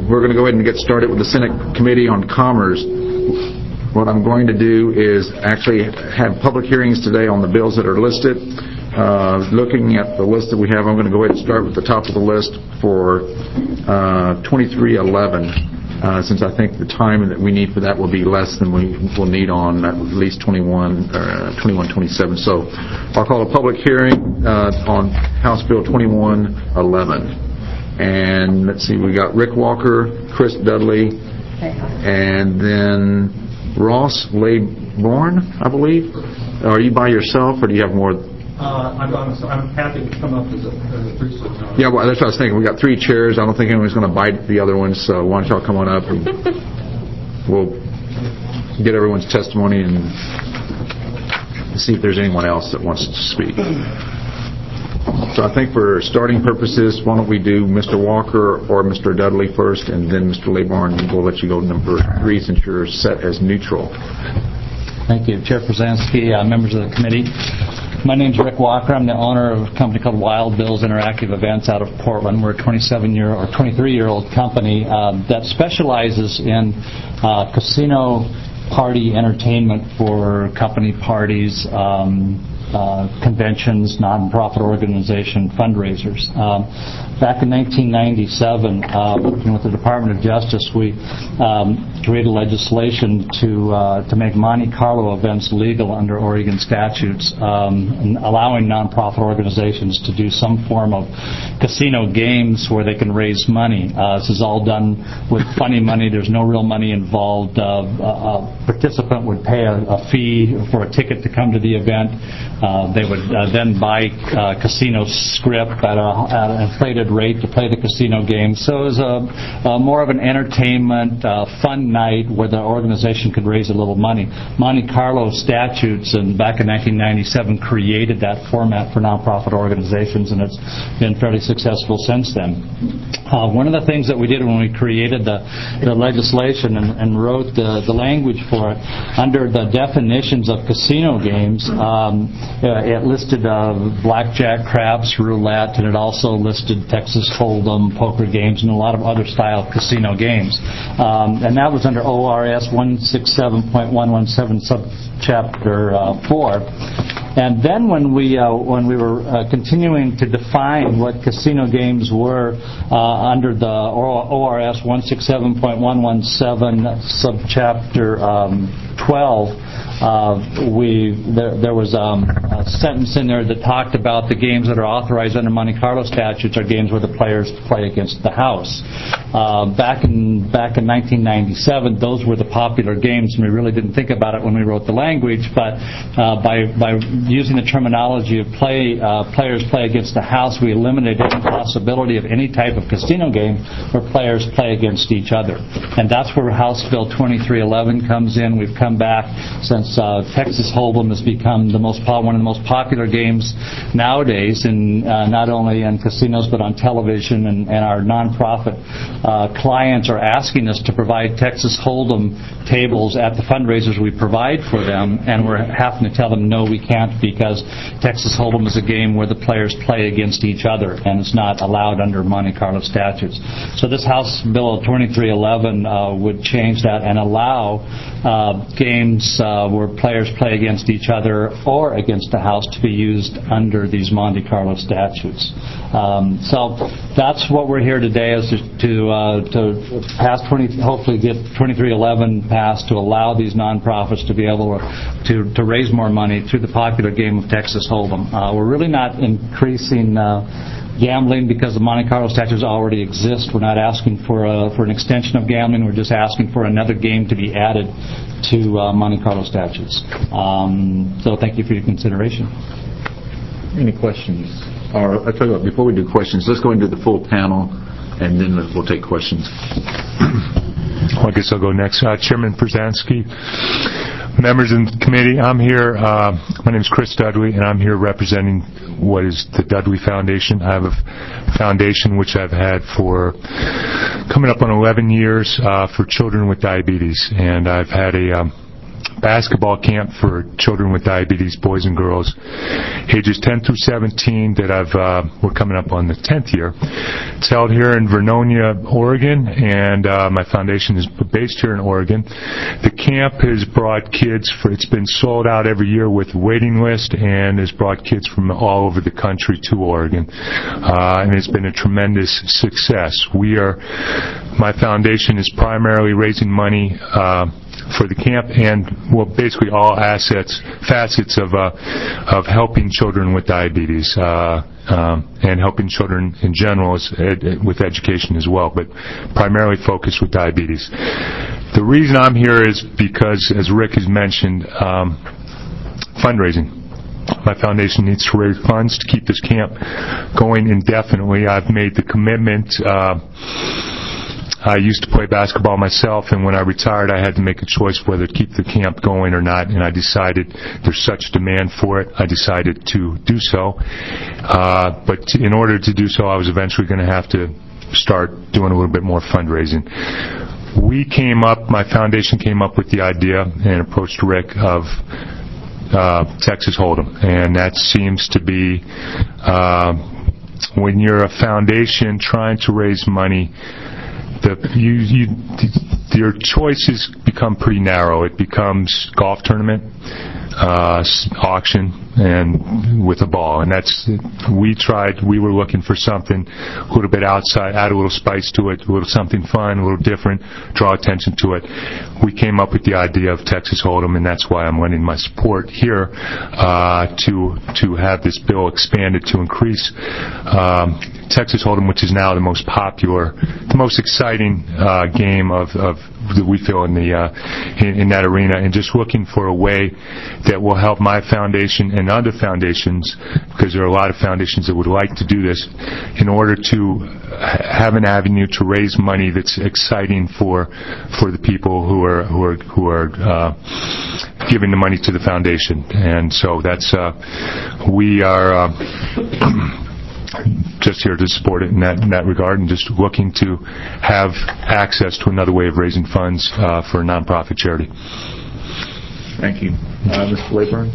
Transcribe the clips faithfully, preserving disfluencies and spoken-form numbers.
we're going to go ahead and get started with the Senate Committee on Commerce. What I'm going to do is actually have public hearings today on the bills that are listed. Uh, looking at the list that we have, I'm going to go ahead and start with the top of the list for uh, twenty-three eleven, uh, since I think the time that we need for that will be less than we will need on at least twenty-one twenty-seven. So I'll call a public hearing uh, on House Bill twenty-one eleven. And let's see, we got Rick Walker, Chris Dudley, and then Ross Laybourne, I believe. Are you by yourself, or do you have more? Uh, I'm, on, I'm happy to come up as a, as a threesome. Yeah, well, that's what I was thinking. We got three chairs. I don't think anyone's going to bite the other ones. So why don't y'all come on up and we'll get everyone's testimony and see if there's anyone else that wants to speak. So I think for starting purposes, why don't we do Mister Walker or Mister Dudley first, and then Mister Laybourne, and we'll let you go to number three since you're set as neutral. Thank you, Chair Przanski, uh, members of the committee. My name's Rick Walker. I'm the owner of a company called Wild Bills Interactive Events out of Portland. We're a twenty-seven-year or twenty-three-year-old company uh, that specializes in uh, casino party entertainment for company parties, um, uh, conventions, non-profit organization, fundraisers. Um, back in nineteen ninety-seven, uh, working with the Department of Justice, we um, created legislation to uh, to make Monte Carlo events legal under Oregon statutes, um, and allowing non-profit organizations to do some form of casino games where they can raise money. Uh, this is all done with funny money. There's no real money involved. Uh, a, a participant would pay a, a fee for a ticket to come to the event. Uh, they would uh, then buy uh, casino script at, a, at an inflated rate to play the casino games. So it was a, a more of an entertainment, uh, fun night where the organization could raise a little money. Monte Carlo statutes and back in nineteen ninety-seven created that format for nonprofit organizations, and it's been fairly successful since then. Uh, one of the things that we did when we created the, the legislation and, and wrote the, the language for it, under the definitions of casino games, um, uh, it listed uh, blackjack, craps, roulette, and it also listed Texas Hold'em, poker games, and a lot of other style casino games. Um, and that was under O R S one sixty-seven point one one seven subchapter uh, four. And then when we uh, when we were uh, continuing to define what casino games were uh, under the O R S one sixty-seven point one one seven subchapter um, twelve, uh, we there, there was um, a sentence in there that talked about the games that are authorized under Monte Carlo statutes are games where the players play against the house. Uh, back in back in nineteen ninety-seven, those were the popular games, and we really didn't think about it when we wrote the language. But uh, by by using the terminology of play uh, players play against the house, we eliminated the possibility of any type of casino game where players play against each other. And that's where House Bill twenty-three eleven comes in. We've come back since uh, Texas Hold'em has become the most one of the most popular games nowadays, in uh, not only in casinos but on television. And, and our nonprofit uh, clients are asking us to provide Texas Hold'em tables at the fundraisers we provide for them, and we're having to tell them no, we can't, because Texas Hold'em is a game where the players play against each other, and it's not allowed under Monte Carlo statutes. So this House Bill twenty-three eleven uh, would change that and allow uh, games uh, where players play against each other or against the house to be used under these Monte Carlo statutes. Um, so that's what we're here today, is to to, uh, to pass twenty, hopefully get twenty-three eleven passed to allow these nonprofits to be able to to raise more money through the popular game of Texas Hold'em. Uh, we're really not increasing uh, gambling because the Monte Carlo statutes already exist. We're not asking for a, for an extension of gambling. We're just asking for another game to be added to uh, Monte Carlo statutes. Um, so thank you for your consideration. Any questions? Or I'll tell you what, before we do questions, let's go into the full panel, and then we'll take questions. Well, I guess I'll go next. Uh, Chairman Przanski, members of the committee, I'm here. Uh, my name is Chris Dudley, and I'm here representing what is the Dudley Foundation. I have a foundation which I've had for coming up on eleven years uh, for children with diabetes, and I've had a um, basketball camp for children with diabetes, boys and girls, ages ten through seventeen. That I've uh, we're coming up on the tenth year. It's held here in Vernonia, Oregon, and uh, my foundation is based here in Oregon. The camp has brought kids for. It's been sold out every year with a waiting list, and has brought kids from all over the country to Oregon, uh, and it's been a tremendous success. We are. My foundation is primarily raising money uh, for the camp and, well, basically all assets, facets of uh, of helping children with diabetes uh, um, and helping children in general is, ed, with education as well, but primarily focused with diabetes. The reason I'm here is because, as Rick has mentioned, um, fundraising. My foundation needs to raise funds to keep this camp going indefinitely. I've made the commitment. Uh, I used to play basketball myself, and when I retired, I had to make a choice whether to keep the camp going or not, and I decided there's such demand for it, I decided to do so. Uh, but in order to do so, I was eventually going to have to start doing a little bit more fundraising. We came up, my foundation came up with the idea and approached Rick of uh, Texas Hold'em, and that seems to be, uh, when you're a foundation trying to raise money, The, you, you, your choices become pretty narrow. It becomes golf tournament, uh, auction, and with a ball. And that's, we tried, we were looking for something a little bit outside, add a little spice to it, a little something fun, a little different, draw attention to it. We came up with the idea of Texas Hold'em, and that's why I'm lending my support here uh, to to have this bill expanded to increase um, Texas Hold'em, which is now the most popular, the most exciting uh, game of, of that we feel in the uh, in, in that arena, and just looking for a way that will help my foundation and other foundations, because there are a lot of foundations that would like to do this, in order to have an avenue to raise money that's exciting for for the people who are who are who are uh, giving the money to the foundation. And so that's uh, we are. Uh, just here to support it in that in that regard, and just looking to have access to another way of raising funds uh, for a nonprofit charity. Thank you. Uh, Mister Laybourne?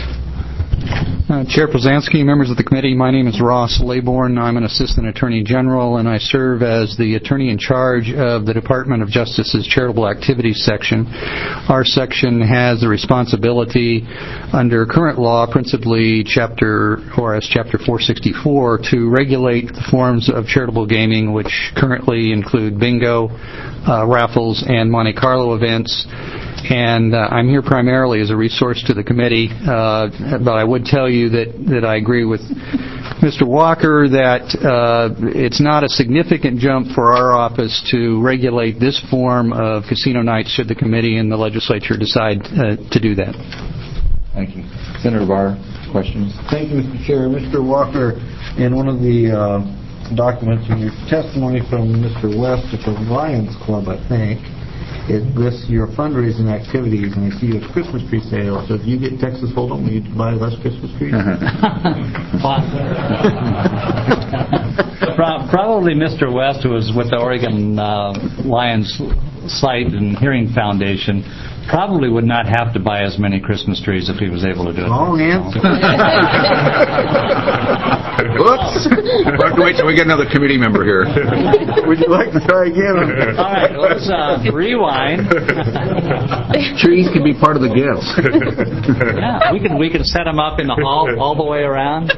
Uh, Chair Pozansky, members of the committee, my name is Ross Laybourne. I'm an Assistant Attorney General, and I serve as the Attorney in charge of the Department of Justice's Charitable Activities section. Our section has the responsibility under current law, principally Chapter or as Chapter four sixty-four, to regulate the forms of charitable gaming, which currently include bingo, uh, raffles, and Monte Carlo events. And uh, I'm here primarily as a resource to the committee, uh, but I would tell you that, that I agree with Mister Walker that uh, it's not a significant jump for our office to regulate this form of casino nights should the committee and the legislature decide uh, to do that. Thank you. Senator Barr, questions? Thank you, Mister Chair. Mister Walker, in one of the uh, documents in your testimony from Mister West at the Lions Club, I think, it lists your fundraising activities, and I see a Christmas tree sale. So if you get Texas Hold'em, will you buy less Christmas trees? Probably Mister West, who was with the Oregon uh, Lions Sight and Hearing Foundation, probably would not have to buy as many Christmas trees if he was able to do it. Wrong answer. Whoops. We'll have to wait till we get another committee member here. Would you like to try again? All right, let's uh, rewind. Trees can be part of the gifts. Yeah, we can we can set them up in the hall all the way around.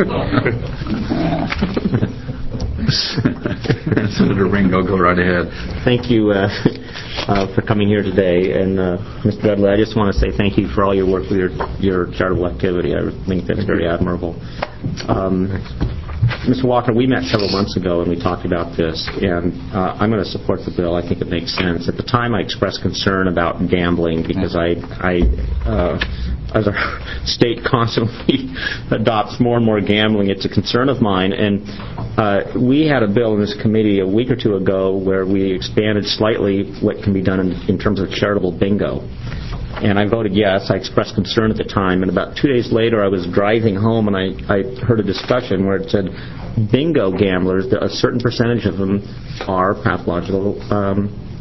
Senator Ringo, go right ahead. Thank you uh, uh, for coming here today. And uh, Mister Dudley, I just want to say thank you for all your work with your, your charitable activity. I think that's very admirable. Um, Mister Walker, we met several months ago and we talked about this, and uh, I'm going to support the bill. I think it makes sense. At the time, I expressed concern about gambling because I, I uh, as our state constantly adopts more and more gambling, it's a concern of mine. And uh, we had a bill in this committee a week or two ago where we expanded slightly what can be done in, in terms of charitable bingo. And I voted yes. I expressed concern at the time. And about two days later, I was driving home, and I, I heard a discussion where it said bingo gamblers, a certain percentage of them are pathological um,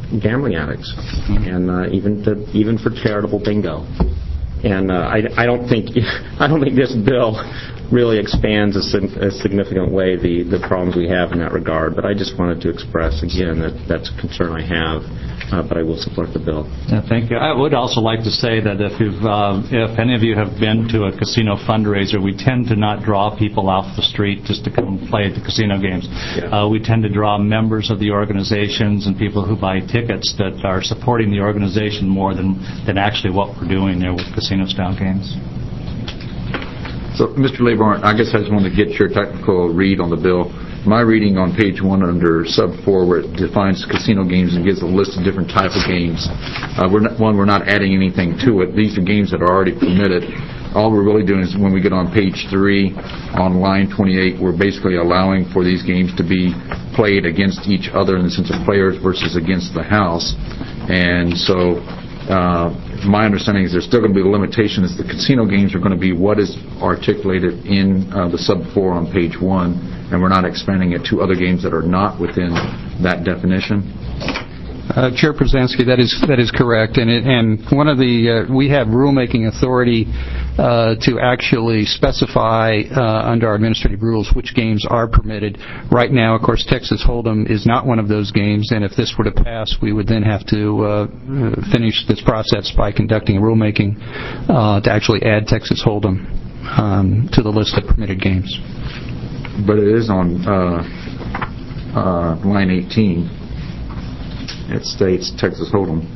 gambling addicts, and uh, even to, even for charitable bingo. And uh, I, I don't think I don't think this bill really expands in a significant way the, the problems we have in that regard. But I just wanted to express again that that's a concern I have. Uh, but I will support the bill. Yeah, thank you. I would also like to say that if you've, uh, if any of you have been to a casino fundraiser, we tend to not draw people off the street just to come play at the casino games. Yeah. Uh, we tend to draw members of the organizations and people who buy tickets that are supporting the organization more than, than actually what we're doing there with casino-style games. So, Mister Laybourne, I guess I just want to get your technical read on the bill. My reading on page one under sub four, where it defines casino games and gives a list of different type of games. Uh, we're not, one, we're not adding anything to it. These are games that are already permitted. All we're really doing is when we get on page three, on line twenty-eight, we're basically allowing for these games to be played against each other in the sense of players versus against the house. And so uh, my understanding is there's still going to be a limitation is the casino games are going to be what is articulated in uh, the sub four on page one, and we're not expanding it to other games that are not within that definition. Uh, Chair Przanski, that is that is correct, and it, and one of the uh, we have rulemaking authority uh, to actually specify uh, under our administrative rules which games are permitted. Right now, of course, Texas Hold'em is not one of those games, and if this were to pass, we would then have to uh, finish this process by conducting rulemaking uh, to actually add Texas Hold'em um, to the list of permitted games. But it is on uh, uh, line eighteen. It states Texas Hold'em.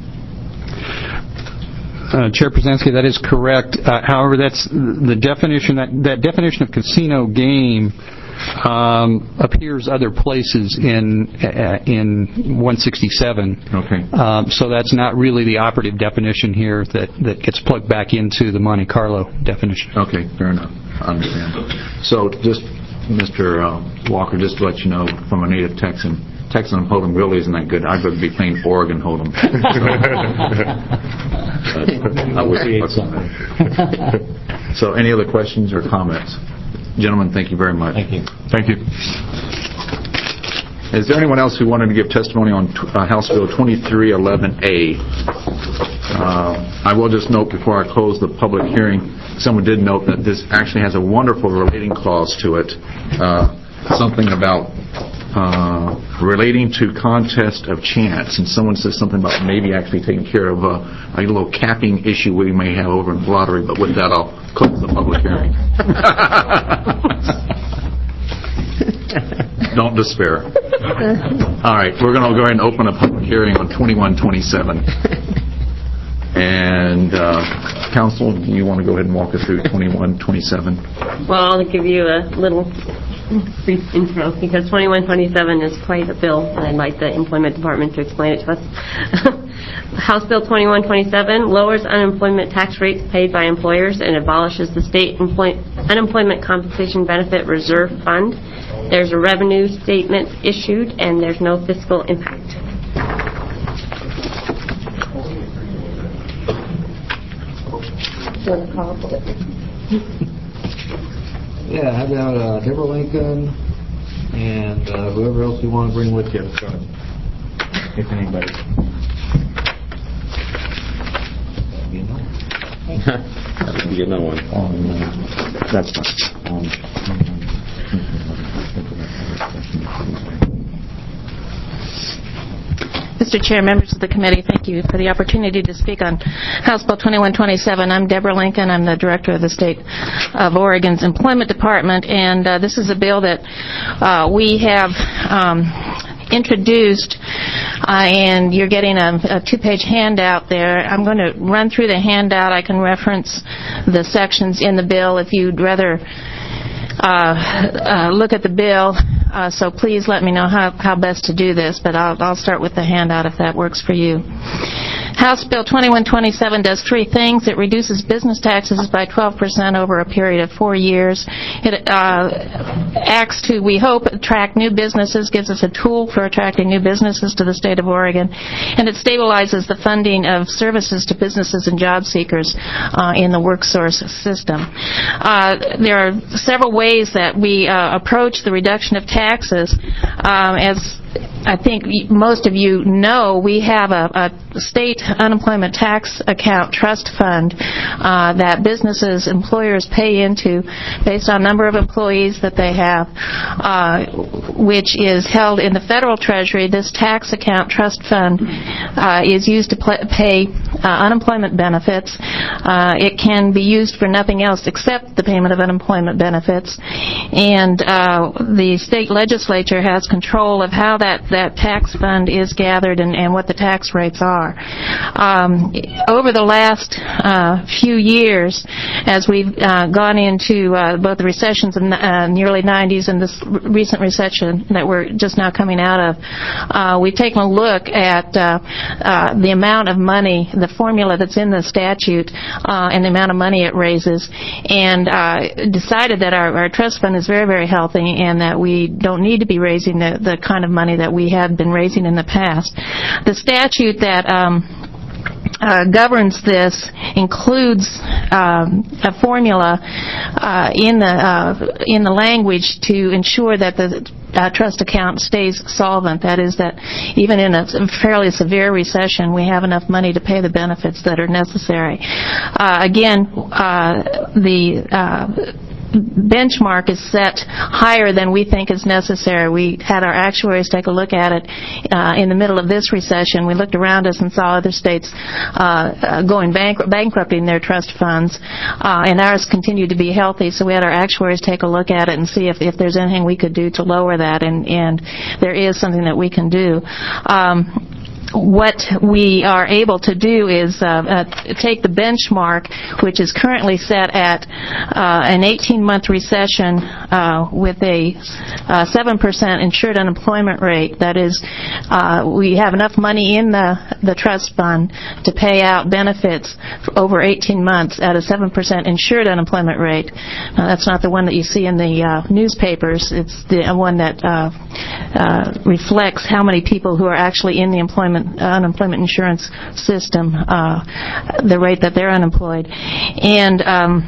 Uh, Chair Przanski, that is correct. Uh, however, that's the definition. That, that definition of casino game um, appears other places in uh, in one sixty-seven. Okay. Um, so that's not really the operative definition here that, that gets plugged back into the Monte Carlo definition. Okay, fair enough. I understand. So just, Mister Uh, Walker, just to let you know, from a native Texan, Texan Hold'em really isn't that good. I'd rather be playing Oregon Hold'em. I wish. So, any other questions or comments? Gentlemen, thank you very much. Thank you. Thank you. Is there anyone else who wanted to give testimony on uh, House Bill twenty-three eleven A? Uh, I will just note before I close the public hearing, someone did note that this actually has a wonderful relating clause to it. Uh, something about uh, relating to contest of chance, and someone says something about maybe actually taking care of a, a little capping issue we may have over in the lottery. But with that, I'll close the public hearing. Don't despair. All right, we're going to go ahead and open a public hearing on twenty-one twenty-seven. And uh, Council, do you want to go ahead and walk us through twenty-one twenty-seven? Well, I'll give you a little brief intro because twenty-one twenty-seven is quite a bill, and I'd like the Employment Department to explain it to us. House Bill twenty-one twenty-seven lowers unemployment tax rates paid by employers and abolishes the state employ- unemployment compensation benefit reserve fund. There's a revenue statement issued, and there's no fiscal impact. Yeah, how about uh, Deborah Lincoln and uh, whoever else you want to bring with you to start, if anybody. You know. That would be another one. Um, uh, that's fine. Um, Mister Chair, members of the committee, thank you for the opportunity to speak on House Bill twenty-one twenty-seven. I'm Deborah Lincoln. I'm the director of the State of Oregon's Employment Department, and uh, this is a bill that uh, we have um, introduced, uh, and you're getting a, a two-page handout there. I'm going to run through the handout. I can reference the sections in the bill if you'd rather Uh, uh, look at the bill, uh, so please let me know how, how best to do this, but I'll, I'll start with the handout if that works for you. House Bill twenty-one twenty-seven does three things. It reduces business taxes by twelve percent over a period of four years. It uh, acts to, we hope, attract new businesses, gives us a tool for attracting new businesses to the state of Oregon, and it stabilizes the funding of services to businesses and job seekers uh, in the WorkSource system. Uh, there are several ways that we uh, approach the reduction of taxes. Um, as I think most of you know we have a, a state unemployment tax account trust fund uh, that businesses, employers pay into based on number of employees that they have, uh, which is held in the federal treasury. This tax account trust fund uh, is used to pl- pay uh, unemployment benefits. Uh, it can be used for nothing else except the payment of unemployment benefits. And uh, the state legislature has control of how that that tax fund is gathered and, and what the tax rates are. Um, over the last uh, few years, as we've uh, gone into uh, both the recessions in the, uh, in the early nineties and this recent recession that we're just now coming out of, uh, we've taken a look at uh, uh, the amount of money, the formula that's in the statute, uh, and the amount of money it raises, and uh, decided that our, our trust fund is very, very healthy and that we don't need to be raising the, the kind of money that we have been raising in the past. The statute that um, Uh, governs this includes um, a formula uh, in the uh, in the language to ensure that the uh, trust account stays solvent. That is, that even in a fairly severe recession, we have enough money to pay the benefits that are necessary. Uh, again, uh, the uh, benchmark is set higher than we think is necessary. We had our actuaries take a look at it uh, in the middle of this recession. We looked around us and saw other states uh, going bankrupt, bankrupting their trust funds, uh, and ours continued to be healthy. So we had our actuaries take a look at it and see if, if there's anything we could do to lower that, and, and there is something that we can do. Um, What we are able to do is uh, uh, take the benchmark, which is currently set at uh, an eighteen-month recession uh, with a uh, seven percent insured unemployment rate. That is, uh, we have enough money in the, the trust fund to pay out benefits for over eighteen months at a seven percent insured unemployment rate. Now, that's not the one that you see in the uh, newspapers. It's the one that uh, uh, reflects how many people who are actually in the employment unemployment insurance system, uh, the rate that they're unemployed. And um,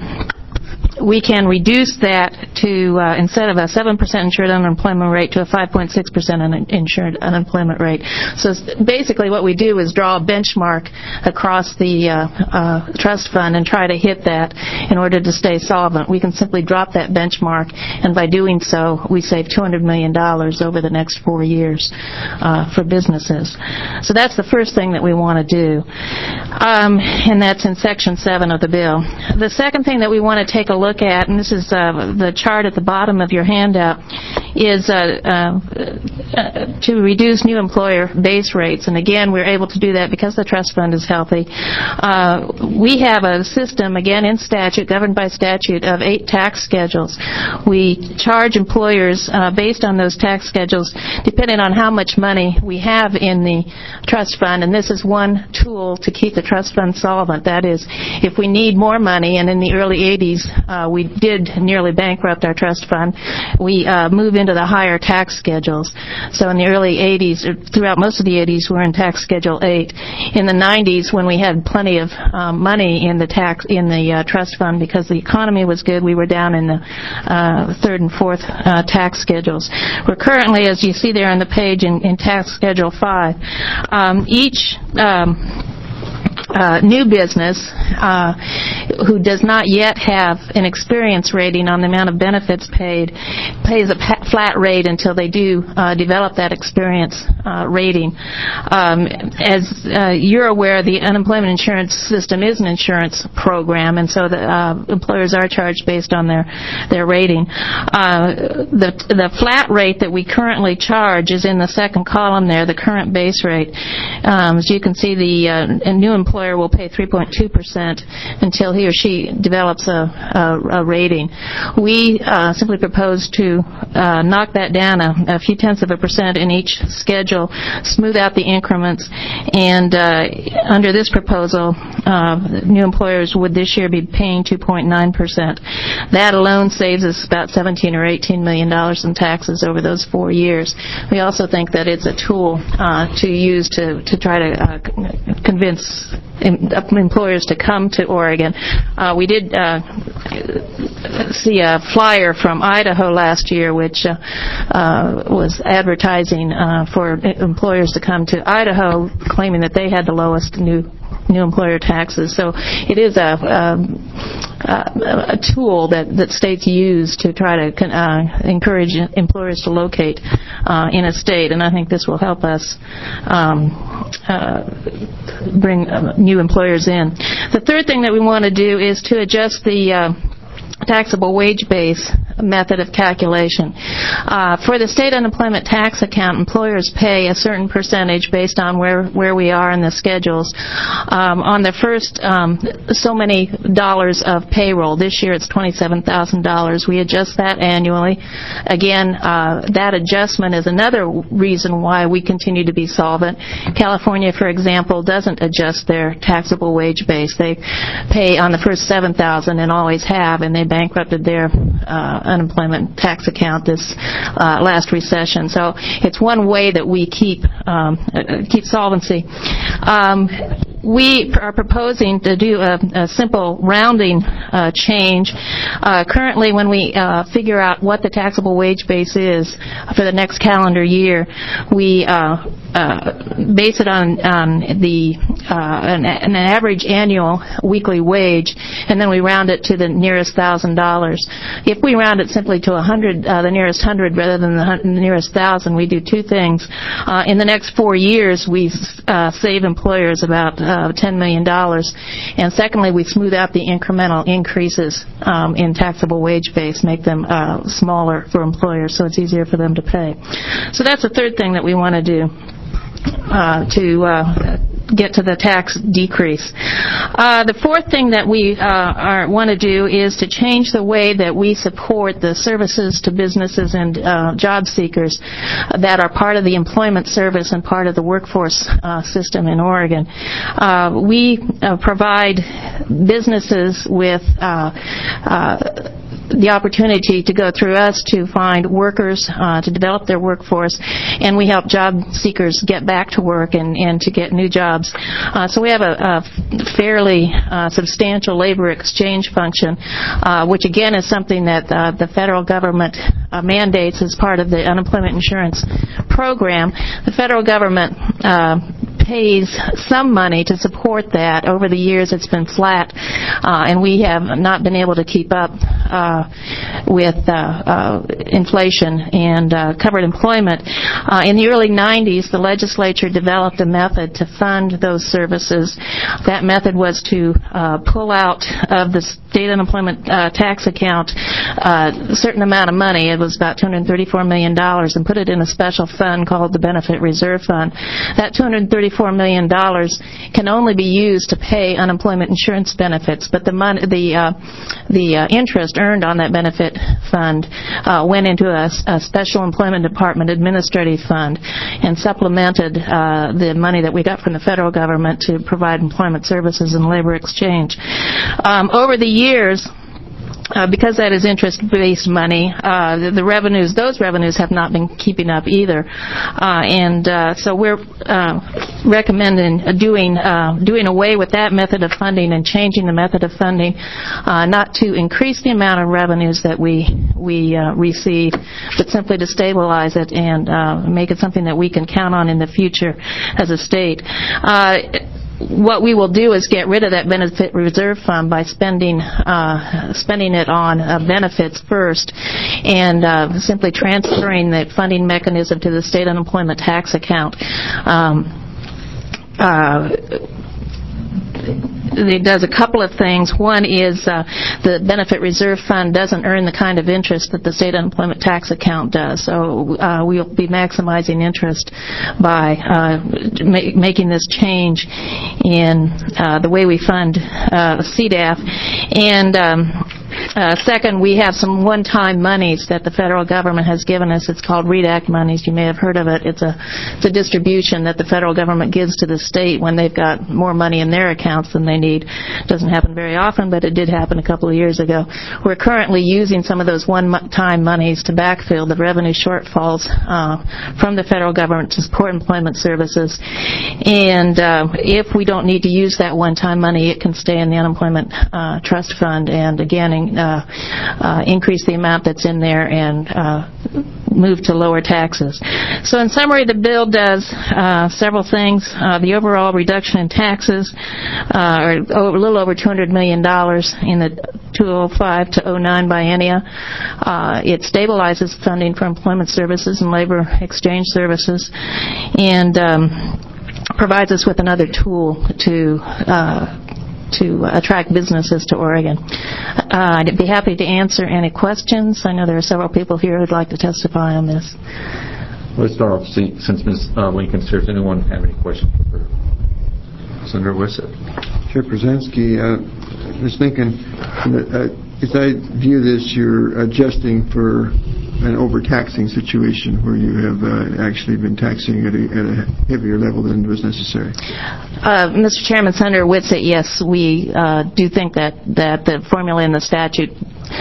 we can reduce that to, uh, instead of a seven percent insured unemployment rate, to a five point six percent un- insured unemployment rate. So basically what we do is draw a benchmark across the uh, uh, trust fund and try to hit that in order to stay solvent. We can simply drop that benchmark, and by doing so, we save two hundred million dollars over the next four years uh, for businesses. So that's the first thing that we want to do, um, and that's in Section seven of the bill. The second thing that we want to take a look at, and this is uh, the chart at the bottom of your handout, is uh, uh, uh, to reduce new employer base rates. And again, we're able to do that because the trust fund is healthy. Uh, we have a system, again in statute, governed by statute, of eight tax schedules. We charge employers uh, based on those tax schedules, depending on how much money we have in the trust fund. And this is one tool to keep the trust fund solvent. That is, if we need more money, and in the early eighties, uh, we did nearly bankrupt our trust fund, we uh, move into the higher tax schedules. So in the early eighties, or throughout most of the eighties, we're in tax schedule eight. In the nineties, when we had plenty of um, money in the tax in the uh, trust fund because the economy was good, we were down in the uh, third and fourth uh, tax schedules. We're currently, as you see there on the page, in, in tax schedule five. Um, each um, Uh, new business uh, who does not yet have an experience rating on the amount of benefits paid pays a pa- flat rate until they do uh, develop that experience uh, rating. Um, as uh, you're aware, the unemployment insurance system is an insurance program, and so the uh, employers are charged based on their their rating. Uh, the the flat rate that we currently charge is in the second column there, the current base rate. Um, as you can see, the uh, a new employer will pay three point two percent until he or she develops a, a, a rating. We uh, simply propose to uh, knock that down a, a few tenths of a percent in each schedule, smooth out the increments, and uh, under this proposal, uh, new employers would this year be paying two point nine percent. That alone saves us about seventeen or eighteen million dollars in taxes over those four years. We also think that it's a tool uh, to use to, to try to uh, convince em- employers to come to Oregon. Uh, we did uh, see a flyer from Idaho last year which uh, uh, was advertising uh, for employers to come to Idaho, claiming that they had the lowest new new employer taxes. So it is a, um, a, a tool that, that states use to try to uh, encourage employers to locate uh, in a state, and I think this will help us um, uh, bring uh, new employers in. The third thing that we want to do is to adjust the uh, taxable wage base method of calculation. Uh, for the state unemployment tax account, employers pay a certain percentage based on where, where we are in the schedules. Um, on the first um, so many dollars of payroll, this year it's twenty-seven thousand dollars. We adjust that annually. Again, uh, that adjustment is another reason why we continue to be solvent. California, for example, doesn't adjust their taxable wage base. They pay on the first seven thousand dollars and always have, and they bankrupted their uh, unemployment tax account this uh, last recession. So it's one way that we keep um, uh, keep solvency. Um, we are proposing to do a, a simple rounding uh, change. Uh, currently, when we uh, figure out what the taxable wage base is for the next calendar year, we uh, uh, base it on, on the uh, an, an average annual weekly wage, and then we round it to the nearest thousand dollars. If we round it simply to a hundred, uh, the nearest hundred rather than the, hun- the nearest thousand, we do two things. Uh, in the next four years, we uh, save employers about uh, ten million dollars, and secondly, we smooth out the incremental increases um, in taxable wage base, make them uh, smaller for employers, so it's easier for them to pay. So that's the third thing that we want to do uh, to uh, get to the tax decrease. Uh, the fourth thing that we uh, are, want to do is to change the way that we support the services to businesses and uh, job seekers that are part of the employment service and part of the workforce uh, system in Oregon. Uh, we uh, provide businesses with uh, uh, the opportunity to go through us to find workers, uh, to develop their workforce, and we help job seekers get back to work and, and to get new jobs. Uh, so we have a, a fairly uh, substantial labor exchange function, uh, which again is something that uh, the federal government uh, mandates as part of the unemployment insurance program. The federal government uh, pays some money to support that. Over the years it's been flat, uh, and we have not been able to keep up uh, with uh, uh, inflation and uh, covered employment. Uh, in the early nineties, the legislature developed a method to fund those services. That method was to uh, pull out of the state unemployment uh, tax account uh, a certain amount of money. It was about two hundred thirty-four million dollars, and put it in a special fund called the Benefit Reserve Fund. That two hundred thirty-four million dollars can only be used to pay unemployment insurance benefits, but the money, the uh, the uh, interest earned on that benefit fund uh, went into a, a special employment department administrative fund and supplemented uh, the money that we got from the federal government to provide employment services and labor exchange. Um, over the years, Uh, because that is interest-based money, uh, the, the revenues, those revenues have not been keeping up either, uh, and uh, so we're uh, recommending doing uh, doing away with that method of funding and changing the method of funding, uh, not to increase the amount of revenues that we we uh, receive, but simply to stabilize it and uh, make it something that we can count on in the future as a state. Uh, What we will do is get rid of that benefit reserve fund by spending uh, spending it on uh, benefits first, and uh, simply transferring that funding mechanism to the state unemployment tax account. Um, uh, It does a couple of things. One is uh, the benefit reserve fund doesn't earn the kind of interest that the state unemployment tax account does. So uh, we'll be maximizing interest by uh, ma- making this change in uh, the way we fund uh, C D A F. And um, Uh, second, we have some one-time monies that the federal government has given us. It's called REDAC monies. You may have heard of it. It's a, it's a distribution that the federal government gives to the state when they've got more money in their accounts than they need. It doesn't happen very often, but it did happen a couple of years ago. We're currently using some of those one-time monies to backfill the revenue shortfalls uh, from the federal government to support employment services. And uh, if we don't need to use that one-time money, it can stay in the unemployment uh, trust fund and, again, in, uh, uh, increase the amount that's in there and uh, move to lower taxes. So in summary, the bill does uh, several things. Uh, the overall reduction in taxes uh, are a little over two hundred million dollars in the two thousand five to oh nine biennia. Uh, it stabilizes funding for employment services and labor exchange services and um, provides us with another tool to uh, to attract businesses to Oregon. Uh, I'd be happy to answer any questions. I know there are several people here who'd like to testify on this. Let's start off, see, since Miz Uh, Lincoln's here. Does anyone have any questions for Senator Wissett? Chair Brzezinski, uh, Miz Lincoln, uh, as I view this, you're adjusting for an overtaxing situation where you have uh, actually been taxing at a, at a heavier level than was necessary. Uh, Mister Chairman, Senator Witsett, yes, we uh, do think that, that the formula in the statute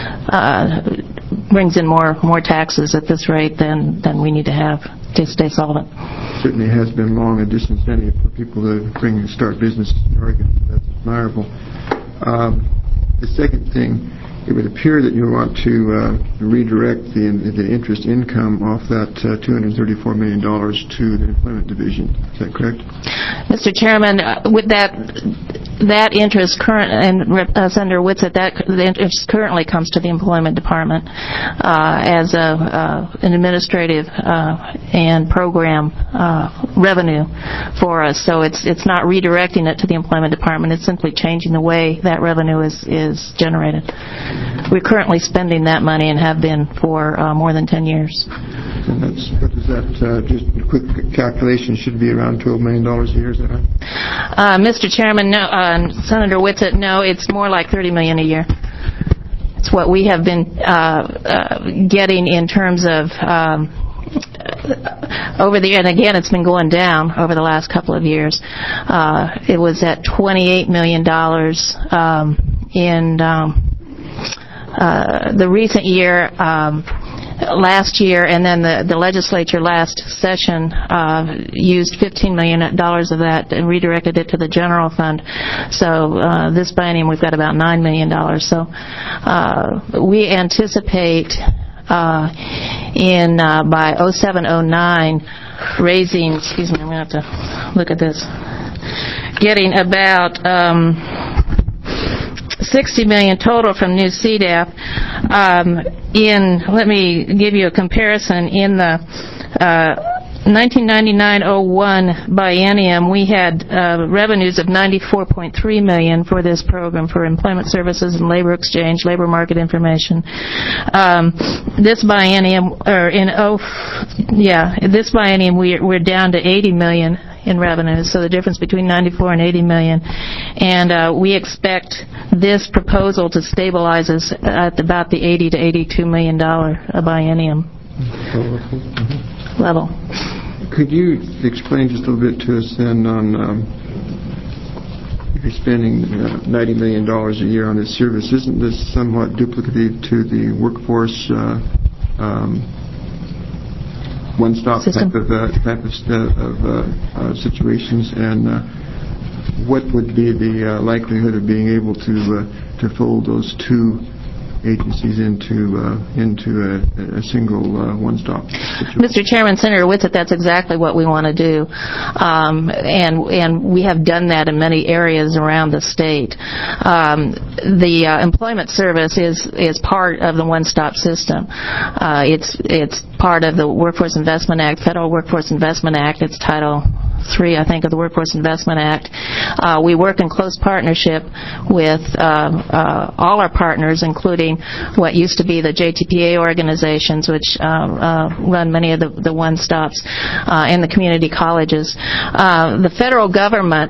uh, brings in more more taxes at this rate than, than we need to have to stay solvent. Certainly has been long a disincentive for people to bring and start businesses in Oregon. That's admirable. Um, the second thing, it would appear that you want to uh, redirect the, the interest income off that uh, two hundred thirty-four million dollars to the Employment Division. Is that correct? Mister Chairman, uh, with that that interest current and uh, Senator Witsett, that the interest currently comes to the Employment Department uh, as a uh, an administrative uh, and program uh, revenue for us. So it's it's not redirecting it to the Employment Department. It's simply changing the way that revenue is is generated. We're currently spending that money and have been for uh, more than ten years. And that's, what is that, uh, just a quick calculation, should be around twelve million dollars a year, is that right? Uh, Mister Chairman, no, uh, Senator Witsett, no, it's more like thirty million dollars a year. It's what we have been uh, uh, getting in terms of um, over the, and again, it's been going down over the last couple of years. Uh, it was at twenty-eight million dollars um, in um, uh, the recent year, um, last year, and then the, the legislature last session uh, used fifteen million dollars of that and redirected it to the general fund. So uh, this biennium we've got about nine million dollars. So uh, we anticipate uh, in uh, by oh seven oh nine raising, excuse me, I'm going to have to look at this, getting about um, sixty million dollars total from new C D A P. Um, in, let me give you a comparison. In the uh, nineteen ninety-nine oh one biennium, we had uh, revenues of ninety-four point three million dollars for this program for employment services and labor exchange, labor market information. Um, this biennium, or in oh, yeah, this biennium we, we're down to eighty million dollars in revenues, so the difference between ninety-four and eighty million, and uh, we expect this proposal to stabilize us at about the eighty to eighty-two million dollar a biennium level. Could you explain just a little bit to us then on um, if you're spending uh, ninety million dollars a year on this service, isn't this somewhat duplicative to the workforce uh, um, one-stop type of, uh, type of, uh, of uh, uh, situations, and uh, what would be the uh, likelihood of being able to uh, to fold those two agencies into uh, into a, a single uh, one-stop situation? Mister Chairman, Senator Witsett, that's exactly what we want to do, um, and and we have done that in many areas around the state. Um, the uh, employment service is is part of the one-stop system. Uh, it's it's part of the Workforce Investment Act, Federal Workforce Investment Act. It's Title three, I think, of the Workforce Investment Act. Uh, we work in close partnership with uh, uh, all our partners, including what used to be the J T P A organizations, which uh, uh, run many of the, the one-stops, uh, and the community colleges. Uh, the federal government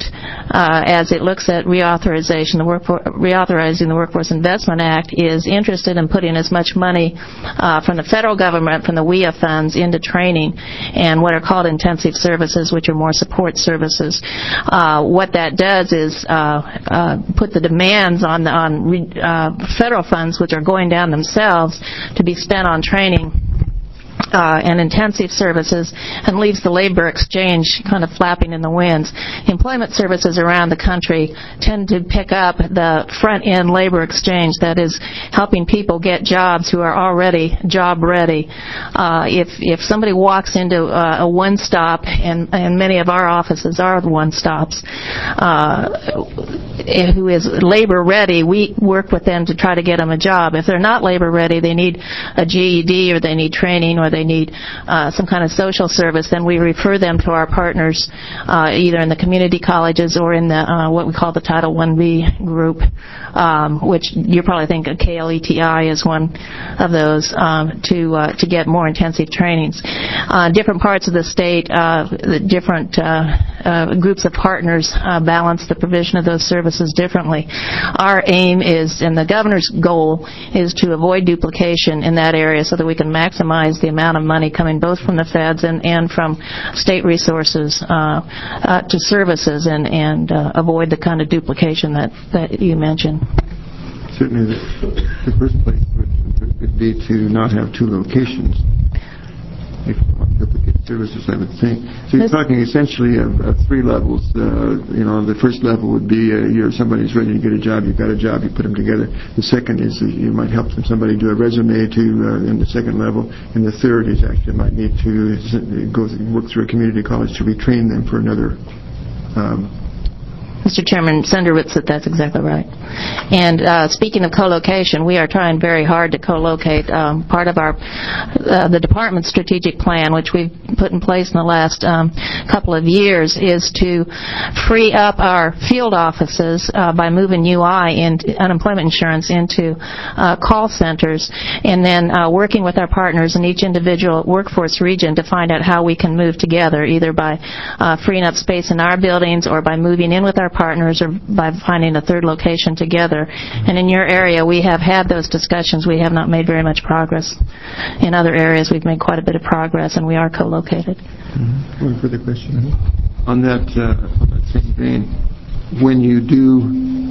uh, as it looks at reauthorization, the workfor- reauthorizing the Workforce Investment Act, is interested in putting as much money uh, from the federal government, from the W I A funds, into training and what are called intensive services, which are more support services. Uh, what that does is uh, uh, put the demands on, on re- uh, federal funds, which are going down themselves, to be spent on training Uh, and intensive services, and leaves the labor exchange kind of flapping in the winds. Employment services around the country tend to pick up the front-end labor exchange, that is, helping people get jobs who are already job-ready. Uh, if if somebody walks into uh, a one-stop, and, and many of our offices are one-stops, uh, who is labor-ready, we work with them to try to get them a job. If they're not labor-ready, they need a G E D, or they need training, or they need uh, some kind of social service, then we refer them to our partners, uh, either in the community colleges or in the uh, what we call the Title one B group, um, which you probably think of K L E T I as one of those, um, to uh, to get more intensive trainings. Uh, different parts of the state, uh, the different uh, uh, groups of partners uh, balance the provision of those services differently. Our aim is, and the governor's goal, is to avoid duplication in that area so that we can maximize the amount of money coming both from the feds and, and from state resources uh, uh, to services, and, and uh, avoid the kind of duplication that, that you mentioned. Certainly, the, the first place would, would be to not have two locations. If you want duplicate services, I would think. So you're talking essentially of, of three levels. Uh, you know, the first level would be uh, you're somebody's ready to get a job, you've got a job, you put them together. The second is uh, you might help them, somebody do a resume to uh, in the second level, and the third is actually might need to go th- work through a community college to retrain them for another. Um, Mister Chairman, Senator Witt said that's exactly right. And uh, speaking of co-location, we are trying very hard to co-locate. Um, part of our uh, the department's strategic plan, which we've put in place in the last um, couple of years, is to free up our field offices uh, by moving U I and unemployment insurance into uh, call centers, and then uh, working with our partners in each individual workforce region to find out how we can move together, either by uh, freeing up space in our buildings or by moving in with our partners, or by finding a third location together. And in your area, we have had those discussions. We have not made very much progress. In other areas, we've made quite a bit of progress, and we are co-located. Mm-hmm. One further question. Mm-hmm. On that, uh, on that same vein, when you do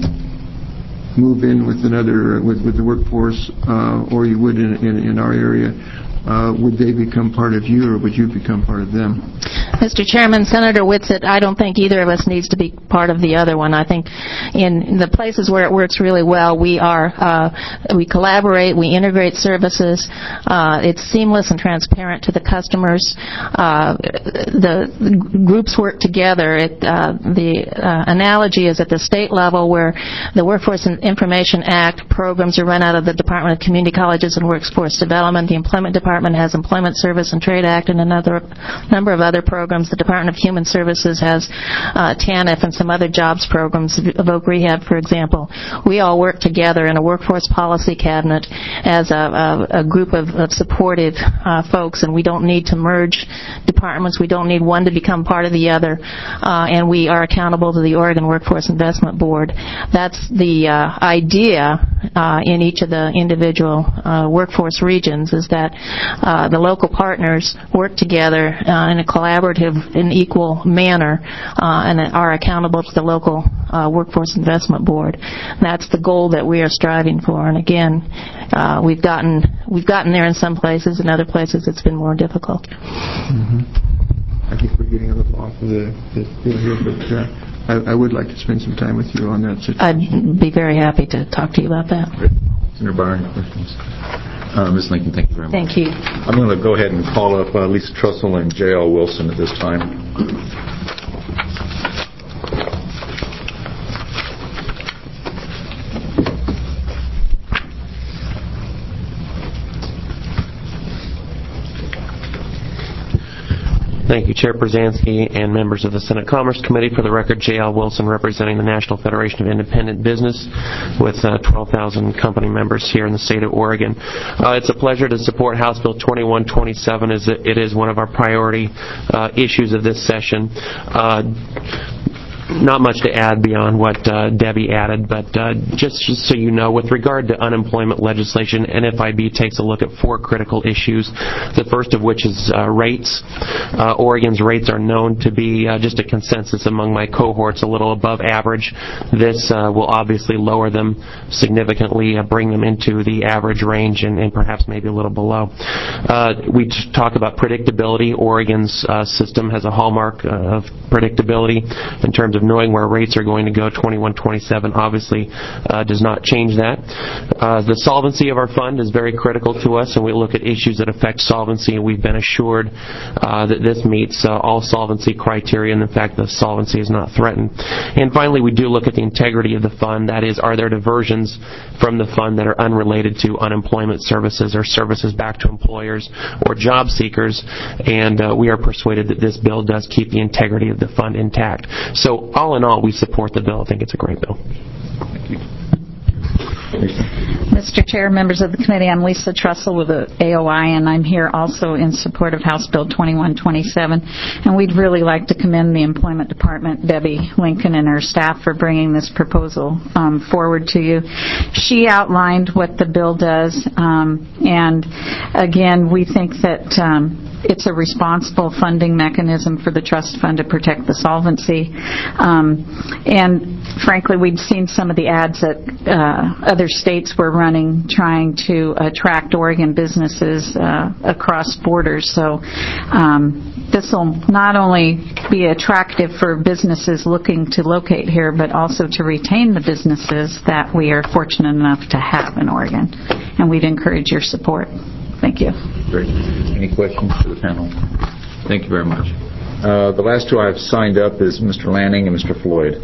move in with another, with, with the workforce, uh, or you would in, in, in our area, Uh, would they become part of you, or would you become part of them? Mister Chairman, Senator Whitsitt, I don't think either of us needs to be part of the other one. I think in the places where it works really well, we are uh, we collaborate, we integrate services. Uh, it's seamless and transparent to the customers. Uh, the, the groups work together. It, uh, the uh, analogy is at the state level, where the Workforce Information Act programs are run out of the Department of Community Colleges and Workforce Development. The Employment Department has Employment Service and Trade Act and another number of other programs. The Department of Human Services has uh, T A N F and some other jobs programs, Voc Rehab, for example. We all work together in a workforce policy cabinet as a, a, a group of, of supportive uh, folks, and we don't need to merge departments. We don't need one to become part of the other, uh, and we are accountable to the Oregon Workforce Investment Board. That's the uh, idea uh, in each of the individual uh, workforce regions, is that Uh, the local partners work together uh, in a collaborative and equal manner, uh, and are accountable to the local uh, Workforce Investment Board. That's the goal that we are striving for. And again, uh, we've gotten we've gotten there in some places. In other places, it's been more difficult. Mm-hmm. I think we're getting a little off of the, the field here, but uh, I, I would like to spend some time with you on that situation. I'd be very happy to talk to you about that. Senator Byron, questions? Uh, Miz Lincoln, thank you very much. Thank you. I'm going to go ahead and call up uh, Lisa Trussell and J L Wilson at this time. Thank you, Chair Brzezinski and members of the Senate Commerce Committee. For the record, J L Wilson, representing the National Federation of Independent Business, with uh, twelve thousand company members here in the state of Oregon. Uh, it's a pleasure to support House Bill twenty-one twenty-seven, as it is one of our priority uh, issues of this session. Uh, not much to add beyond what uh, Debbie added, but uh, just, just so you know, with regard to unemployment legislation, N F I B takes a look at four critical issues, the first of which is uh, rates. Uh, Oregon's rates are known to be uh, just a consensus among my cohorts, a little above average. This uh, will obviously lower them significantly, uh, bring them into the average range and, and perhaps maybe a little below. Uh, we t- talk about predictability. Oregon's uh, system has a hallmark uh, of predictability in terms of knowing where rates are going to go. twenty-one twenty-seven obviously uh, does not change that. Uh, the solvency of our fund is very critical to us, and we look at issues that affect solvency, and we've been assured uh, that this meets uh, all solvency criteria, and in fact the solvency is not threatened. And finally, we do look at the integrity of the fund. That is, are there diversions from the fund that are unrelated to unemployment services or services back to employers or job seekers, and uh, we are persuaded that this bill does keep the integrity of the fund intact. So all in all, we support the bill. I think it's a great bill. Thank you. Mister Chair, members of the committee, I'm Lisa Trussell with the A O I, and I'm here also in support of House Bill twenty-one twenty-seven. And we'd really like to commend the Employment Department, Debbie Lincoln, and her staff for bringing this proposal um, forward to you. She outlined what the bill does, um, and again, we think that um, it's a responsible funding mechanism for the trust fund to protect the solvency. Um, and frankly, we'd seen some of the ads that uh, other states were running trying to attract Oregon businesses uh, across borders. So um, this will not only be attractive for businesses looking to locate here, but also to retain the businesses that we are fortunate enough to have in Oregon. And we'd encourage your support. Thank you. Great. Any questions for the panel? Thank you very much. Uh, the last two I've signed up is Mister Lanning and Mister Floyd.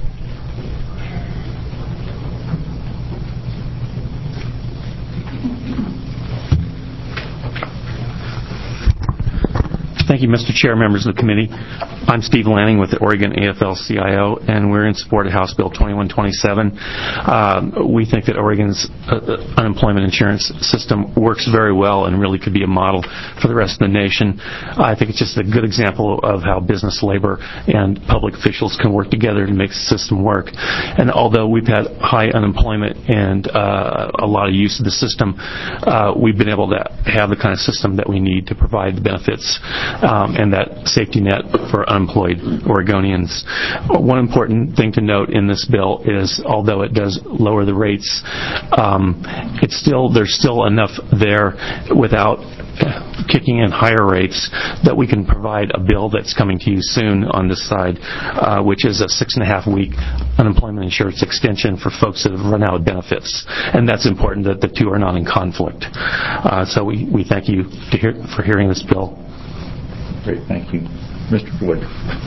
Thank you, Mister Chair, members of the committee. I'm Steve Lanning with the Oregon A F L C I O, and we're in support of House Bill twenty-one twenty-seven. Um, we think that Oregon's uh, unemployment insurance system works very well and really could be a model for the rest of the nation. I think it's just a good example of how business, labor, and public officials can work together to make the system work. And although we've had high unemployment and uh, a lot of use of the system, uh, we've been able to have the kind of system that we need to provide the benefits Um, and that safety net for unemployed Oregonians. One important thing to note in this bill is, although it does lower the rates, um, it's still there's still enough there without kicking in higher rates that we can provide a bill that's coming to you soon on this side, uh, which is a six and a half week unemployment insurance extension for folks that have run out of benefits. And that's important that the two are not in conflict. Uh, so we, we thank you to hear, for hearing this bill. Great, thank you. Mister Floyd.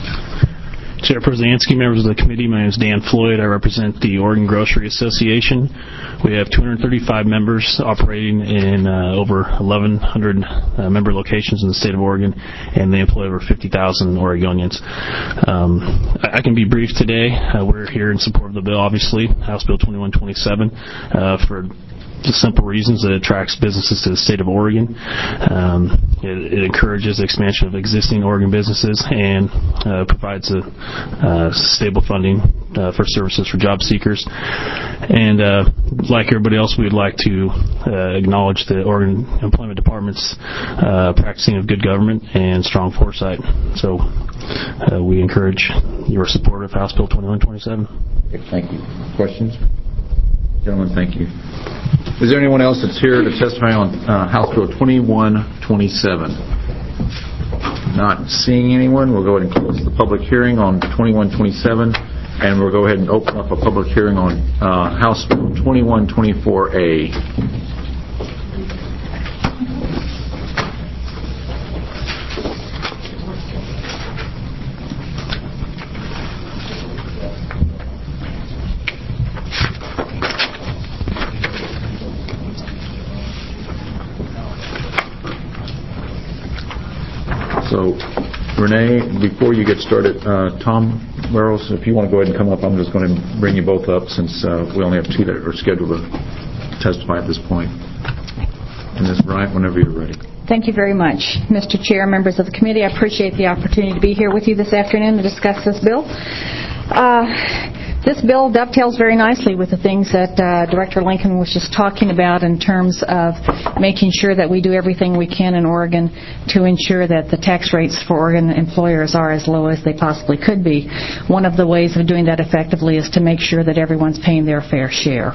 Chair Przansky, members of the committee, my name is Dan Floyd. I represent the Oregon Grocery Association. We have two hundred thirty-five members operating in uh, over eleven hundred uh, member locations in the state of Oregon, and they employ over fifty thousand Oregonians. Um, I, I can be brief today. Uh, we're here in support of the bill, obviously, House Bill twenty-one twenty-seven, uh, for the simple reasons that it attracts businesses to the state of Oregon. Um, it, it encourages the expansion of existing Oregon businesses and uh, provides a uh, stable funding uh, for services for job seekers. And uh, like everybody else, we'd like to uh, acknowledge the Oregon Employment Department's uh, practicing of good government and strong foresight. So uh, we encourage your support of House Bill twenty-one twenty-seven. Okay, thank you. Questions? Gentlemen, thank you. Is there anyone else that's here to testify on uh, House Bill twenty-one twenty-seven? Not seeing anyone, we'll go ahead and close the public hearing on twenty-one twenty-seven, and we'll go ahead and open up a public hearing on uh, House Bill twenty-one twenty-four A. So, Renee, before you get started, uh, Tom Burrows, if you want to go ahead and come up, I'm just going to bring you both up since uh, we only have two that are scheduled to testify at this point. And Miz Bryant, whenever you're ready. Thank you very much, Mister Chair, members of the committee. I appreciate the opportunity to be here with you this afternoon to discuss this bill. Uh, This bill dovetails very nicely with the things that uh, Director Lincoln was just talking about in terms of making sure that we do everything we can in Oregon to ensure that the tax rates for Oregon employers are as low as they possibly could be. One of the ways of doing that effectively is to make sure that everyone's paying their fair share.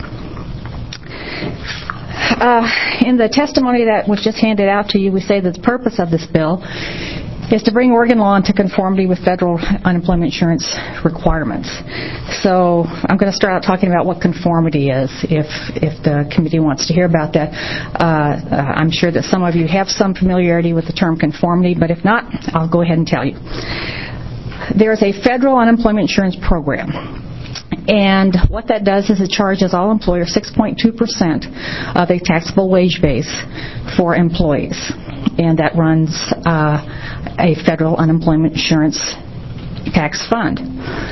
Uh, in the testimony that was just handed out to you, we say that the purpose of this bill is to bring Oregon law into conformity with federal unemployment insurance requirements. So I'm going to start out talking about what conformity is, if if the committee wants to hear about that. Uh, I'm sure that some of you have some familiarity with the term conformity, but if not, I'll go ahead and tell you. There is a federal unemployment insurance program. And what that does is it charges all employers six point two percent of a taxable wage base for employees. And that runs uh, a federal unemployment insurance tax fund.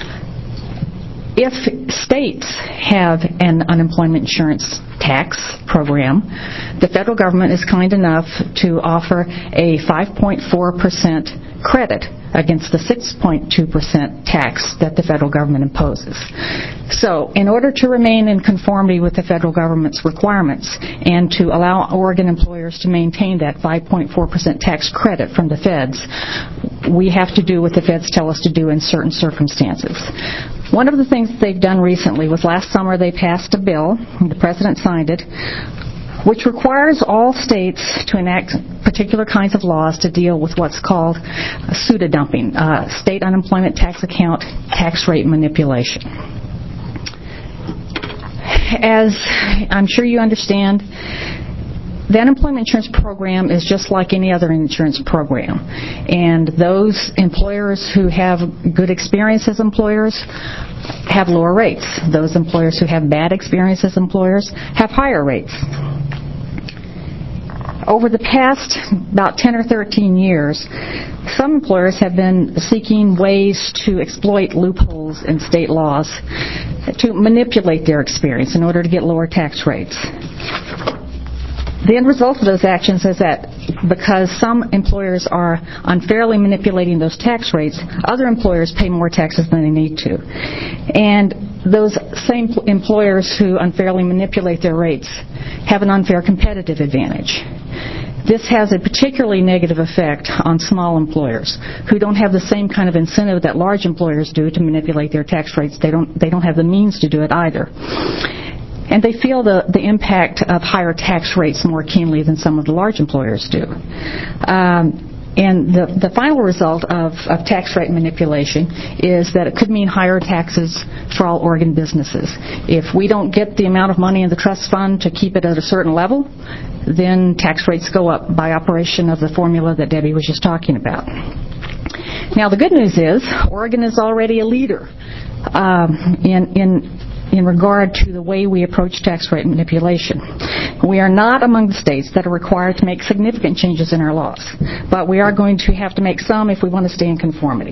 If states have an unemployment insurance tax program, the federal government is kind enough to offer a five point four percent credit against the six point two percent tax that the federal government imposes. So, in order to remain in conformity with the federal government's requirements and to allow Oregon employers to maintain that five point four percent tax credit from the feds, we have to do what the feds tell us to do in certain circumstances. One of the things that they've done recently was last summer they passed a bill, the President signed it, which requires all states to enact particular kinds of laws to deal with what's called pseudo-dumping, uh, state unemployment tax account tax rate manipulation. As I'm sure you understand, the unemployment insurance program is just like any other insurance program. And those employers who have good experience as employers have lower rates. Those employers who have bad experience as employers have higher rates. Over the past about ten or thirteen years, some employers have been seeking ways to exploit loopholes in state laws to manipulate their experience in order to get lower tax rates. The end result of those actions is that because some employers are unfairly manipulating those tax rates, other employers pay more taxes than they need to. And those same employers who unfairly manipulate their rates have an unfair competitive advantage. This has a particularly negative effect on small employers who don't have the same kind of incentive that large employers do to manipulate their tax rates. They don't, they don't have the means to do it either. And they feel the, the impact of higher tax rates more keenly than some of the large employers do. Um, and the, the final result of, of tax rate manipulation is that it could mean higher taxes for all Oregon businesses. If we don't get the amount of money in the trust fund to keep it at a certain level, then tax rates go up by operation of the formula that Debbie was just talking about. Now, the good news is Oregon is already a leader um, in in in regard to the way we approach tax rate manipulation. We are not among the states that are required to make significant changes in our laws, but we are going to have to make some if we want to stay in conformity.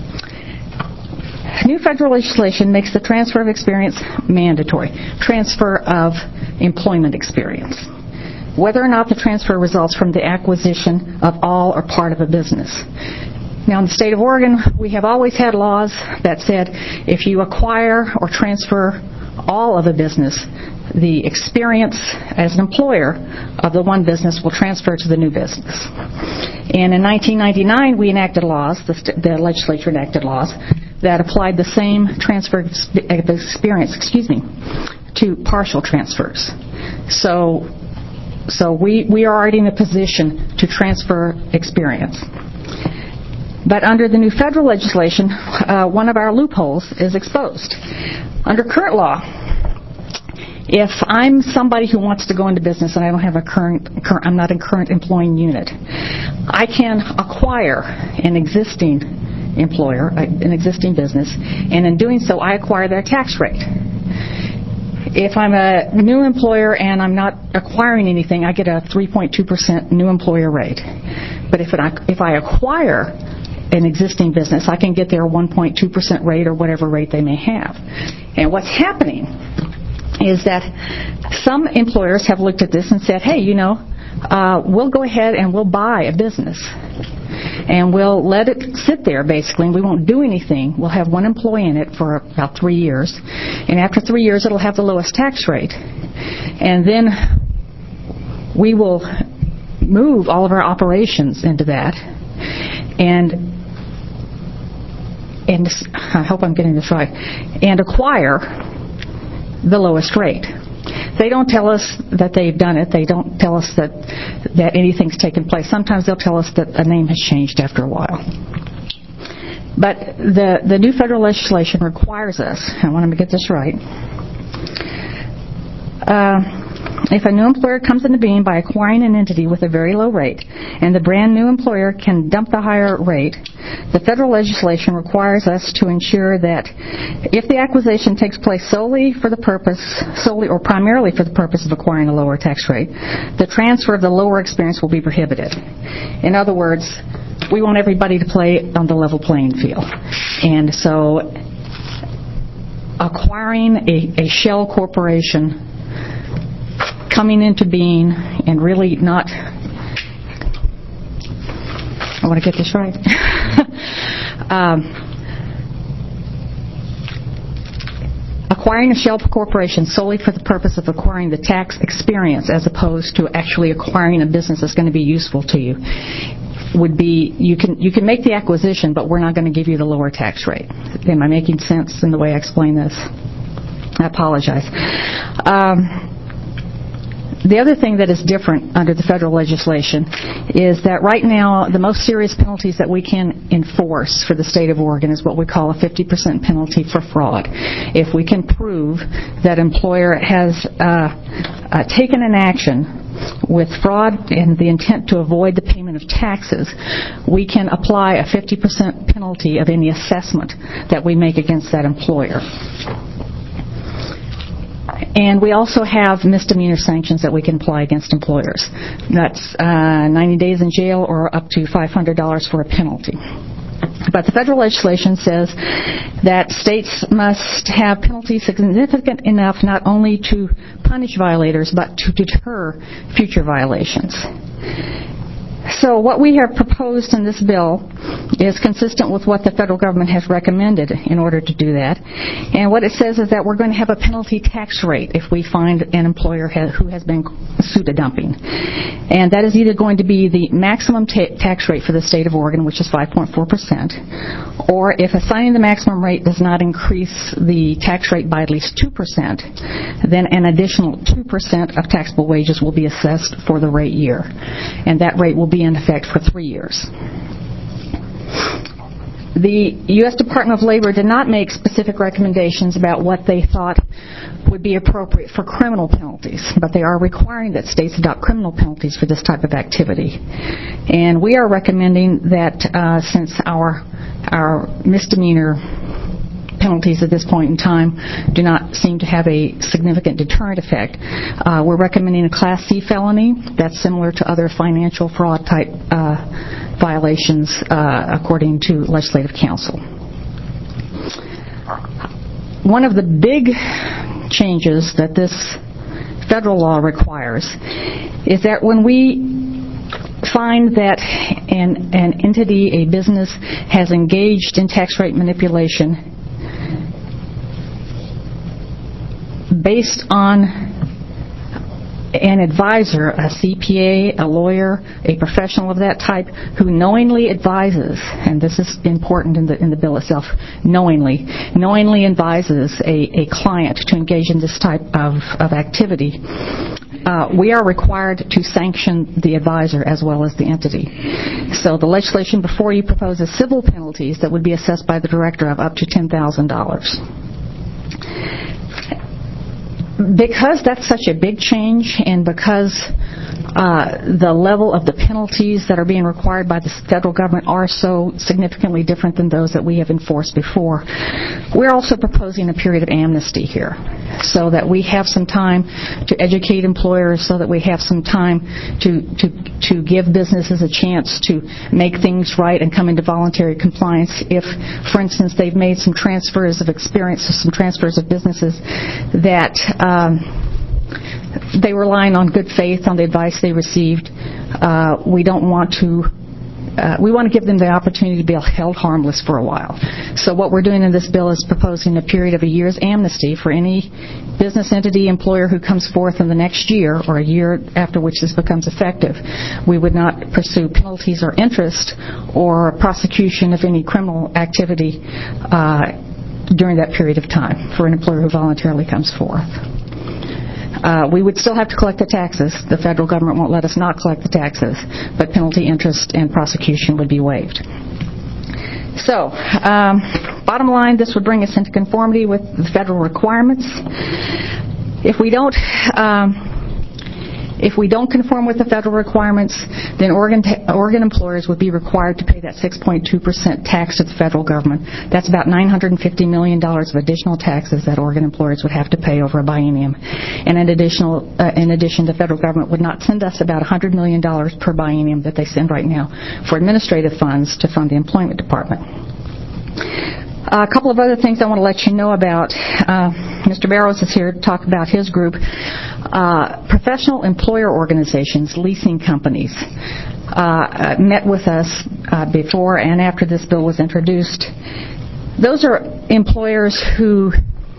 New federal legislation makes the transfer of experience mandatory, transfer of employment experience, whether or not the transfer results from the acquisition of all or part of a business. Now, in the state of Oregon, we have always had laws that said if you acquire or transfer all of a business, the experience as an employer of the one business will transfer to the new business. And in nineteen ninety-nine, we enacted laws, the, st- the legislature enacted laws, that applied the same transfer of experience, excuse me, to partial transfers. So, so we, we are already in a position to transfer experience. But under the new federal legislation, uh, one of our loopholes is exposed. Under current law, if I'm somebody who wants to go into business and I don't have a current, current I'm not a current employing unit, I can acquire an existing employer, an existing business, and in doing so, I acquire their tax rate. If I'm a new employer and I'm not acquiring anything, I get a three point two percent new employer rate. But if, it, if I acquire an existing business, I can get their one point two percent rate or whatever rate they may have. And what's happening is that some employers have looked at this and said, hey, you know, uh, we'll go ahead and we'll buy a business. And we'll let it sit there, basically, and we won't do anything. We'll have one employee in it for about three years. And after three years, it'll have the lowest tax rate. And then we will move all of our operations into that. And, and I hope I'm getting this right, and acquire the lowest rate. They don't tell us that they've done it. They don't tell us that that anything's taken place. Sometimes they'll tell us that a name has changed after a while. But the, the new federal legislation requires us, I want to get this right, uh, if a new employer comes into being by acquiring an entity with a very low rate, and the brand new employer can dump the higher rate, the federal legislation requires us to ensure that if the acquisition takes place solely for the purpose, solely or primarily for the purpose of acquiring a lower tax rate, the transfer of the lower experience will be prohibited. In other words, we want everybody to play on the level playing field. And so acquiring a, a shell corporation, coming into being and really not, I want to get this right, um, acquiring a shell corporation solely for the purpose of acquiring the tax experience as opposed to actually acquiring a business that's going to be useful to you would be, you can you can make the acquisition, but we're not going to give you the lower tax rate. Am I making sense in the way I explain this? I apologize. Um, The other thing that is different under the federal legislation is that right now the most serious penalties that we can enforce for the state of Oregon is what we call a fifty percent penalty for fraud. If we can prove that employer has uh, uh, taken an action with fraud and the intent to avoid the payment of taxes, we can apply a fifty percent penalty of any assessment that we make against that employer. And we also have misdemeanor sanctions that we can apply against employers. That's uh, ninety days in jail or up to five hundred dollars for a penalty. But the federal legislation says that states must have penalties significant enough not only to punish violators but to deter future violations. So what we have proposed in this bill is consistent with what the federal government has recommended in order to do that. And what it says is that we're going to have a penalty tax rate if we find an employer ha- who has been sued a dumping. And that is either going to be the maximum ta- tax rate for the state of Oregon, which is five point four percent, or if assigning the maximum rate does not increase the tax rate by at least two percent, then an additional two percent of taxable wages will be assessed for the rate year. And that rate will be in effect for three years. The U S Department of Labor did not make specific recommendations about what they thought would be appropriate for criminal penalties, but they are requiring that states adopt criminal penalties for this type of activity. And we are recommending that uh, since our our misdemeanor penalties at this point in time do not seem to have a significant deterrent effect, Uh, we're recommending a Class C felony that's similar to other financial fraud type uh, violations uh, according to Legislative Council. One of the big changes that this federal law requires is that when we find that an, an entity, a business, has engaged in tax rate manipulation based on an advisor, a C P A, a lawyer, a professional of that type, who knowingly advises, and this is important in the in the bill itself, knowingly, knowingly advises a, a client to engage in this type of, of activity, uh, we are required to sanction the advisor as well as the entity. So the legislation before you proposes civil penalties that would be assessed by the director of up to ten thousand dollars. Because that's such a big change, and because uh, the level of the penalties that are being required by the federal government are so significantly different than those that we have enforced before, we're also proposing a period of amnesty here, so that we have some time to educate employers, so that we have some time to to to give businesses a chance to make things right and come into voluntary compliance if, for instance, they've made some transfers of experience, some transfers of businesses that Um, they were relying on good faith on the advice they received. Uh, we don't want to uh, we want to give them the opportunity to be held harmless for a while. So what we're doing in this bill is proposing a period of a year's amnesty for any business entity employer who comes forth in the next year or a year after which this becomes effective. We would not pursue penalties or interest or prosecution of any criminal activity uh, during that period of time for an employer who voluntarily comes forth. Uh, we would still have to collect the taxes. The federal government won't let us not collect the taxes, but penalty, interest, and prosecution would be waived. So, um, bottom line, this would bring us into conformity with the federal requirements. If we don't, um, if we don't conform with the federal requirements, then Oregon, ta- Oregon employers would be required to pay that six point two percent tax to the federal government. That's about nine hundred fifty million dollars of additional taxes that Oregon employers would have to pay over a biennium. And in, additional, uh, in addition, the federal government would not send us about one hundred million dollars per biennium that they send right now for administrative funds to fund the employment department. Uh, a couple of other things I want to let you know about. Uh, Mister Barrows is here to talk about his group. Uh, professional employer organizations, leasing companies, uh, met with us uh, before and after this bill was introduced. Those are employers who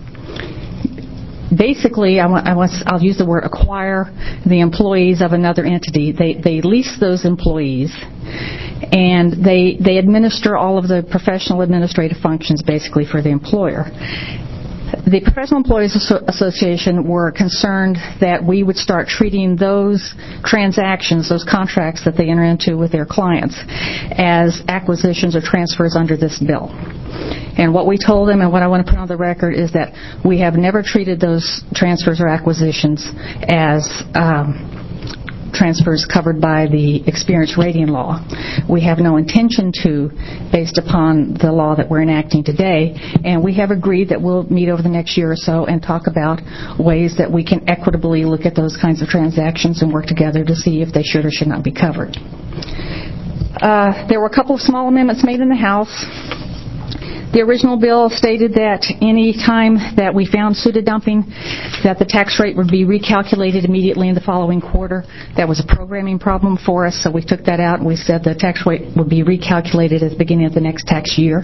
basically, I want, I want, I'll use the word acquire the employees of another entity. They, they lease those employees, and they, they administer all of the professional administrative functions basically for the employer. The Professional Employees Association were concerned that we would start treating those transactions, those contracts that they enter into with their clients, as acquisitions or transfers under this bill. And what we told them, and what I want to put on the record, is that we have never treated those transfers or acquisitions as um, transfers covered by the experience rating law. We have no intention to, based upon the law that we're enacting today, and we have agreed that we'll meet over the next year or so and talk about ways that we can equitably look at those kinds of transactions and work together to see if they should or should not be covered. Uh, there were a couple of small amendments made in the House. The original bill stated that any time that we found pseudo-dumping, that the tax rate would be recalculated immediately in the following quarter. That was a programming problem for us, so we took that out and we said the tax rate would be recalculated at the beginning of the next tax year.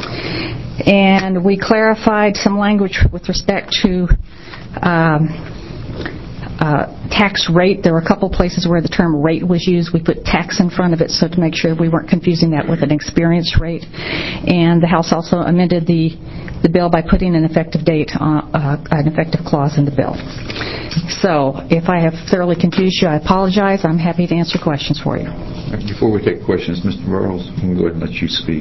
And we clarified some language with respect to um, Uh, tax rate. There were a couple places where the term rate was used. We put tax in front of it so to make sure we weren't confusing that with an experience rate. And the House also amended the the bill by putting an effective date, on, uh, an effective clause in the bill. So if I have thoroughly confused you, I apologize. I'm happy to answer questions for you. Before we take questions, Mister Burrows, I'm going to go ahead and let you speak.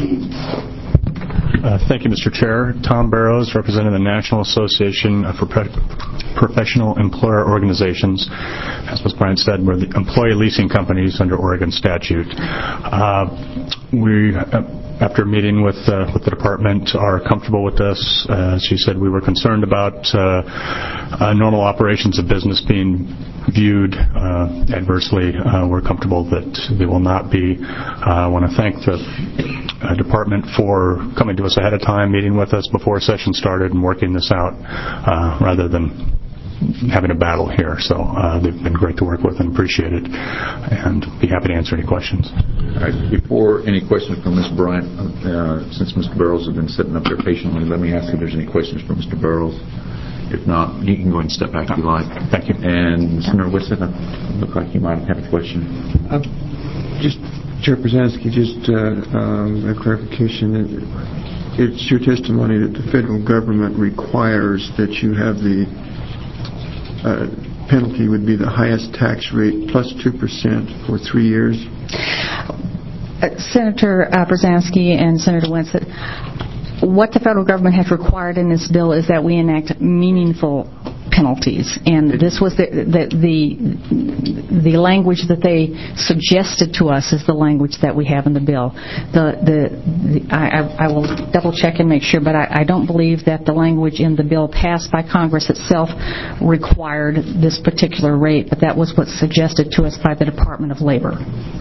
Uh, thank you, Mister Chair. Tom Barrows, representing the National Association for Pro- Professional Employer Organizations. As Miz Bryant said, we're the employee leasing companies under Oregon statute. Uh, we, uh, after meeting with uh, with the department, are comfortable with this. Uh, as she said, we were concerned about uh, uh, normal operations of business being viewed uh, adversely. Uh, we're comfortable that they will not be. Uh, I want to thank the uh, department for coming to us ahead of time, meeting with us before session started, and working this out uh, rather than having a battle here. So uh, they've been great to work with and appreciate it, and be happy to answer any questions. All right. Before any questions from Miz Bryant, uh, since Mister Burrows has been sitting up there patiently, let me ask if there's any questions for Mister Burrows. If not, you can go ahead and step back if you like. Thank you. And Senator Whitson, it looked like you might have a question. Uh, just, Chair Brzezinski, just uh, um, a clarification. It's your testimony that the federal government requires that you have the uh, penalty would be the highest tax rate plus two percent for three years? Uh, Senator uh, Brzezinski and Senator Winsett, what the federal government has required in this bill is that we enact meaningful penalties, and this was the the the, the language that they suggested to us is the language that we have in the bill. The the, the I, I will double check and make sure, but I, I don't believe that the language in the bill passed by Congress itself required this particular rate, but that was what's suggested to us by the Department of Labor.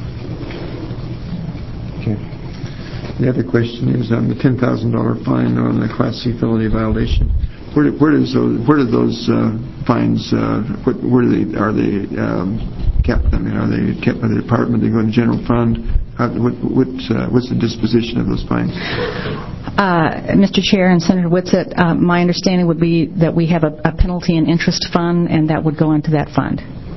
Okay. The other question is on the ten thousand dollars fine on the Class C felony violation. Where, where does those where do those uh, fines? Uh, where do they are they um, kept? I mean, are they kept by the department? They go in the general fund, How, what, what, uh, what's the disposition of those fines? Uh, Mister Chair and Senator Whitsitt, uh, my understanding would be that we have a, a penalty and interest fund, and that would go into that fund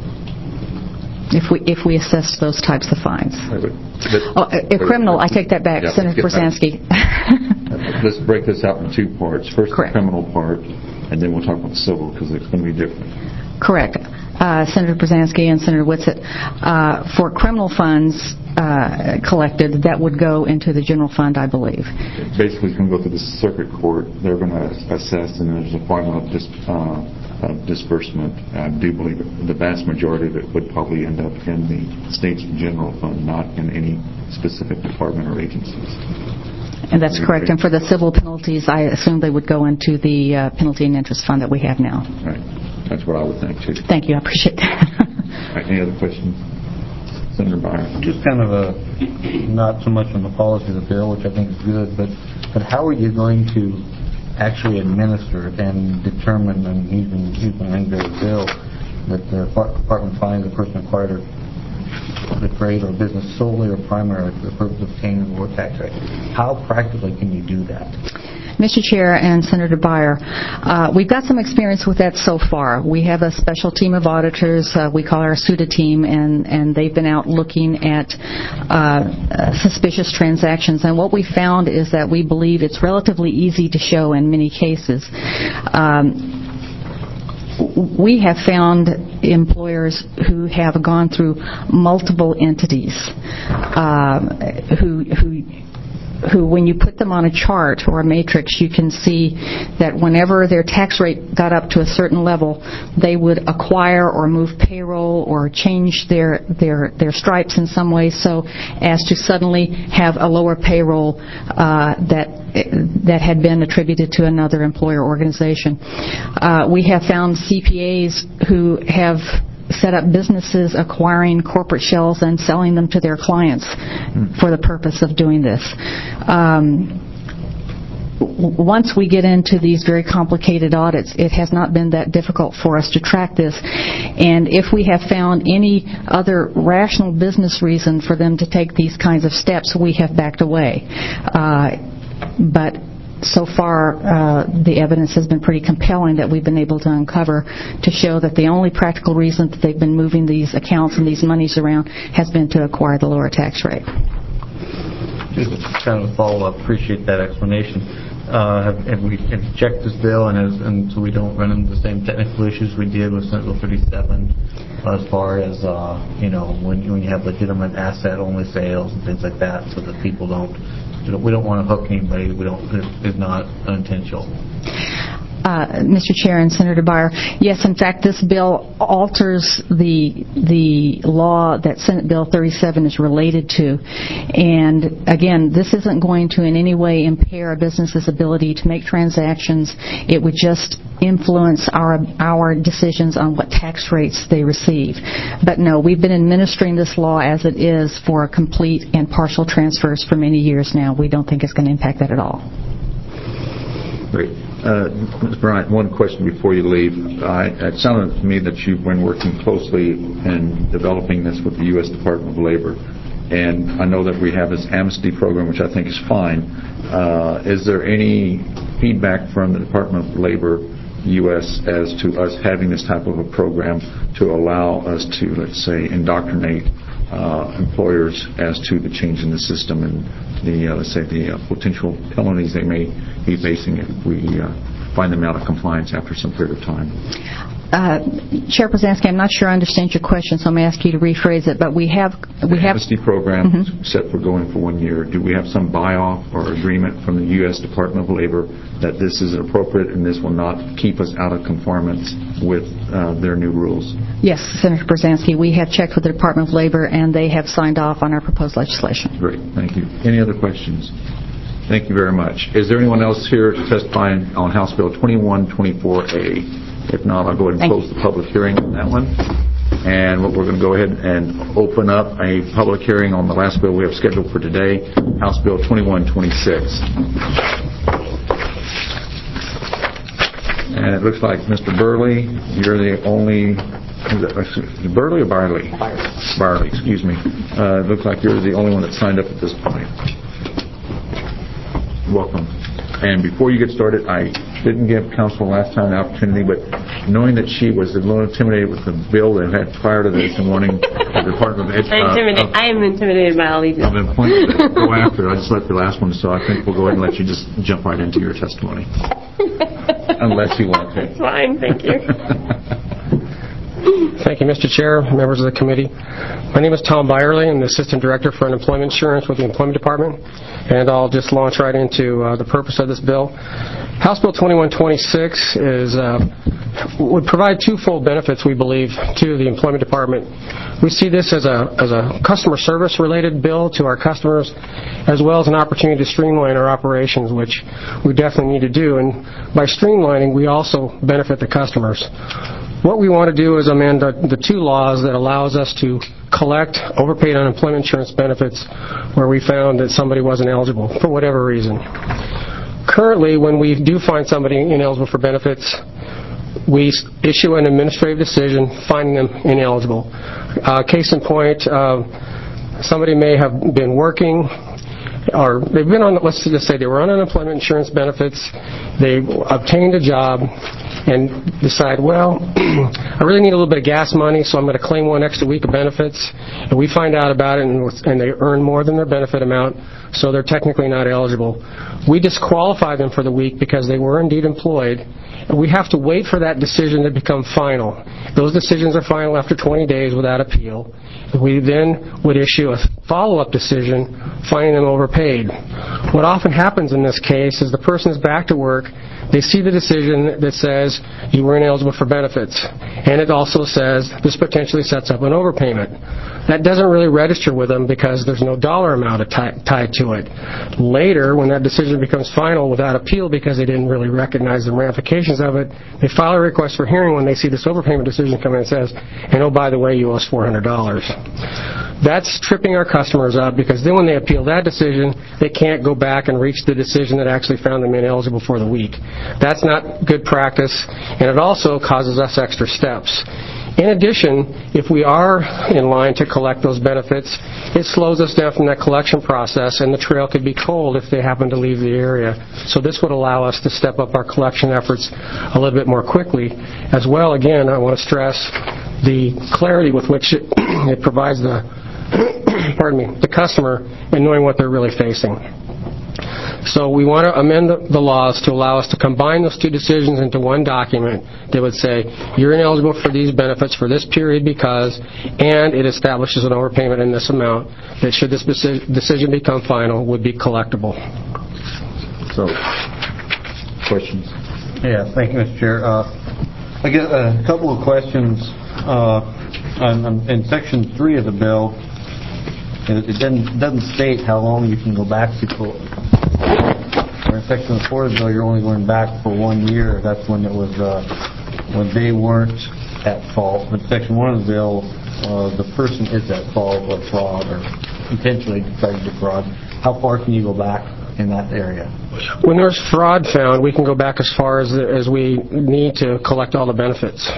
if we if we assess those types of fines. But, oh, a, a criminal, I take that back, yeah, Senator Brzezinski. Let's break this out in two parts. First, Correct. The criminal part, and then we'll talk about the civil because it's going to be different. Correct. Uh, Senator Brzezinski and Senator Whitsitt, uh, for criminal funds uh, collected, that would go into the general fund, I believe. Basically, it's going to go through the circuit court. They're going to assess, and there's a final dis- uh, uh, disbursement. I do believe the vast majority of it would probably end up in the state's general fund, not in any specific department or agencies. And that's correct. And for the civil penalties, I assume they would go into the uh, penalty and interest fund that we have now. Right. That's what I would think, too. Thank you. I appreciate that. All right, any other questions? Senator Byer. Just kind of a, not so much on the policy of the bill, which I think is good, but, but how are you going to actually administer it and determine, and even using the bill, that the department finds the person acquired the trade or business solely or primarily for the purpose of obtaining the tax rate? How practically can you do that? Mister Chair and Senator Byer, uh, we've got some experience with that so far. We have a special team of auditors, uh, we call our SUDA team, and, and they've been out looking at uh, uh, suspicious transactions. And what we found is that we believe it's relatively easy to show in many cases. Um, we have found employers who have gone through multiple entities uh, who who who, when you put them on a chart or a matrix, you can see that whenever their tax rate got up to a certain level, they would acquire or move payroll or change their their, their stripes in some way so as to suddenly have a lower payroll uh, that that had been attributed to another employer organization. Uh, we have found C P As who have set up businesses acquiring corporate shells and selling them to their clients for the purpose of doing this. Um, once we get into these very complicated audits, it has not been that difficult for us to track this. And if we have found any other rational business reason for them to take these kinds of steps, we have backed away. Uh, but so far, uh, the evidence has been pretty compelling that we've been able to uncover to show that the only practical reason that they've been moving these accounts and these monies around has been to acquire the lower tax rate. Just kind of a follow-up. Appreciate that explanation. Uh, have, have we have checked this bill, and, as, and so we don't run into the same technical issues we did with Senate Bill thirty-seven, as far as uh, you know, when, when you have legitimate asset-only sales and things like that, so that people don't. We don't want to hook anybody. We don't. It's not unintentional. Uh, Mister Chair and Senator Byer, yes, in fact, this bill alters the the law that Senate Bill thirty-seven is related to. And again, this isn't going to in any way impair a business's ability to make transactions. It would just influence our our decisions on what tax rates they receive. But no, we've been administering this law as it is for complete and partial transfers for many years now. We don't think it's going to impact that at all. Great. Uh, Miz Bryant, one question before you leave. I, it sounded to me that you've been working closely in developing this with the U S Department of Labor. And I know that we have this amnesty program, which I think is fine. Uh, is there any feedback from the Department of Labor U S as to us having this type of a program to allow us to, let's say, indoctrinate uh, employers as to the change in the system and the, uh, let's say, the uh, potential penalties they may be facing if we uh, find them out of compliance after some period of time? Uh, Chair Brzezinski, I'm not sure I understand your question, so I'm going to ask you to rephrase it. But we have we have amnesty program mm-hmm. set for going for one year. Do we have some buy-off or agreement from the U S Department of Labor that this is appropriate and this will not keep us out of conformance with uh, their new rules? Yes, Senator Brzezinski. We have checked with the Department of Labor, and they have signed off on our proposed legislation. Great. Thank you. Any other questions? Thank you very much. Is there anyone else here testifying on House Bill twenty-one twenty-four A? If not, I'll go ahead and close the public hearing on that one. And we're going to go ahead and open up a public hearing on the last bill we have scheduled for today, House Bill twenty-one twenty-six. And it looks like, Mister Burley, you're the only is that, is it Burley or Barley? Barley, excuse me. Uh, it looks like you're the only one that signed up at this point. Welcome. And before you get started, I didn't give council last time the opportunity, but knowing that she was a little intimidated with the bill that had prior to this and wanting the Department of Ed- I'm intimidated. uh, I am intimidated by all these. of employment to go after. I just let the last one, so I think we'll go ahead and let you just jump right into your testimony. Unless you want to. That's fine, thank you. Thank you, Mister Chair, members of the committee. My name is Tom Byerly. I'm the Assistant Director for Unemployment Insurance with the Employment Department, and I'll just launch right into uh, the purpose of this bill. House Bill twenty-one twenty-six is uh, would provide twofold benefits, we believe, to the Employment Department. We see this as a as a customer service related bill to our customers, as well as an opportunity to streamline our operations, which we definitely need to do. And by streamlining, we also benefit the customers. What we want to do is amend the, the two laws that allows us to collect overpaid unemployment insurance benefits where we found that somebody wasn't eligible for whatever reason. Currently, when we do find somebody ineligible for benefits, we issue an administrative decision finding them ineligible. Uh, case in point, uh, somebody may have been working, or they've been on, let's just say they were on unemployment insurance benefits, they obtained a job, and decide, well, I really need a little bit of gas money, so I'm going to claim one extra week of benefits. And we find out about it, and, and they earn more than their benefit amount, so they're technically not eligible. We disqualify them for the week because they were indeed employed, and we have to wait for that decision to become final. Those decisions are final after twenty days without appeal. We then would issue a follow-up decision finding them overpaid. What often happens in this case is the person is back to work, they see the decision that says you were ineligible for benefits, and it also says this potentially sets up an overpayment. That doesn't really register with them because there's no dollar amount tied to it. Later, when that decision becomes final without appeal because they didn't really recognize the ramifications of it, they file a request for hearing when they see this overpayment decision come in and says, and oh, by the way, you owe us four hundred dollars. That's tripping our customers up because then when they appeal that decision, they can't go back and reach the decision that actually found them ineligible for the week. That's not good practice, and it also causes us extra steps. In addition, if we are in line to collect those benefits, it slows us down from that collection process, and the trail could be cold if they happen to leave the area. So this would allow us to step up our collection efforts a little bit more quickly. As well, again, I want to stress the clarity with which it, it provides the, pardon me, the customer in knowing what they're really facing. So we want to amend the, the laws to allow us to combine those two decisions into one document that would say you're ineligible for these benefits for this period because, and it establishes an overpayment in this amount that should this decision become final would be collectible. So, questions? Yeah, thank you, Mister Chair. Uh, I get a couple of questions uh, on, on, in Section three of the bill. It, it doesn't, doesn't state how long you can go back to. Or in Section four of the bill, you're only going back for one year. That's when it was uh, when they weren't at fault. But Section one of the bill, uh, the person is at fault of fraud or intentionally decided to fraud. How far can you go back in that area? When there's fraud found, we can go back as far as as we need to collect all the benefits.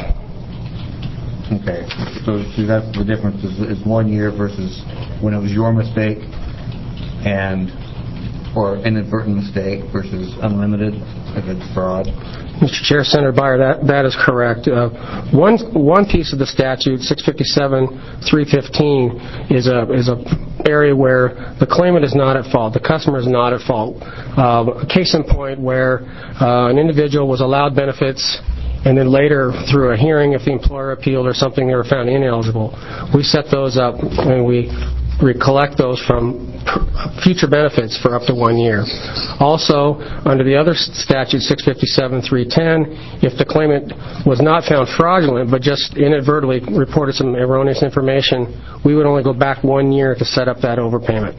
Okay, so see, that's the difference is, is one year versus when it was your mistake and or inadvertent mistake versus unlimited if it's fraud. Mister Chair, Senator Beyer, that, that is correct. Uh, one one piece of the statute, six fifty-seven three fifteen, is a is a area where the claimant is not at fault, the customer is not at fault. Uh, a case in point where uh, an individual was allowed benefits, and then later, through a hearing, if the employer appealed or something, they were found ineligible. We set those up and we collect those from future benefits for up to one year. Also, under the other statute, six fifty-seven three ten, if the claimant was not found fraudulent but just inadvertently reported some erroneous information, we would only go back one year to set up that overpayment.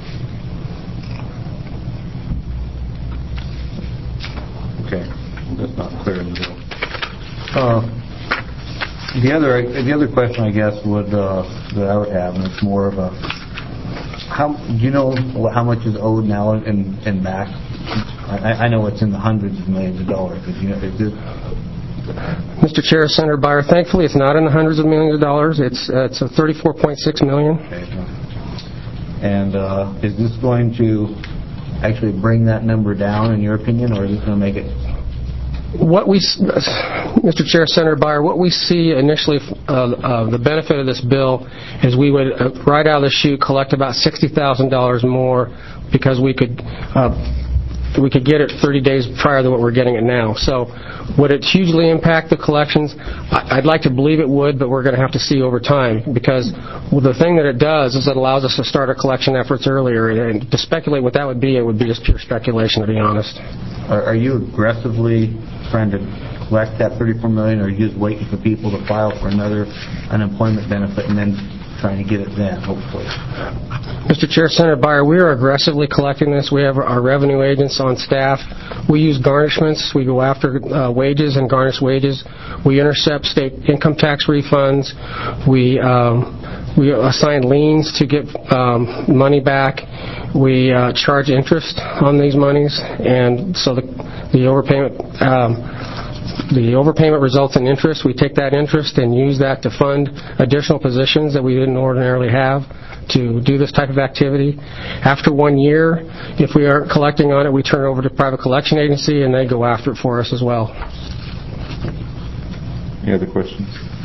Okay, that's not clear in the bill. Uh, the other the other question, I guess, would uh, that I would have, and it's more of a, how do you know how much is owed now in in back? I, I know it's in the hundreds of millions of dollars, but you know, is it Mister Chair, Senator Byer, thankfully it's not in the hundreds of millions of dollars. It's uh, it's a thirty-four point six million dollars. And uh, is this going to actually bring that number down, in your opinion, or is it going to make it? What we, Mister Chair, Senator Byer, what we see initially, uh, uh, the benefit of this bill is we would, uh, right out of the chute, collect about sixty thousand dollars more because we could uh, we could get it thirty days prior to what we're getting it now. So would it hugely impact the collections? I'd like to believe it would, but we're going to have to see over time, because well, the thing that it does is it allows us to start our collection efforts earlier, and to speculate what that would be, it would be just pure speculation, to be honest. Are, are you aggressively trying to collect that thirty-four million dollars, or are you just waiting for people to file for another unemployment benefit and then trying to get it then, hopefully? Mister Chair, Senator Byer, we are aggressively collecting this. We have our revenue agents on staff. We use garnishments. We go after uh, wages and garnish wages. We intercept state income tax refunds. We um, we assign liens to get um, money back. We uh, charge interest on these monies, and so the the overpayment. Um, The overpayment results in interest. We take that interest and use that to fund additional positions that we didn't ordinarily have to do this type of activity. After one year, if we aren't collecting on it, we turn it over to a private collection agency, and they go after it for us as well. Any other questions?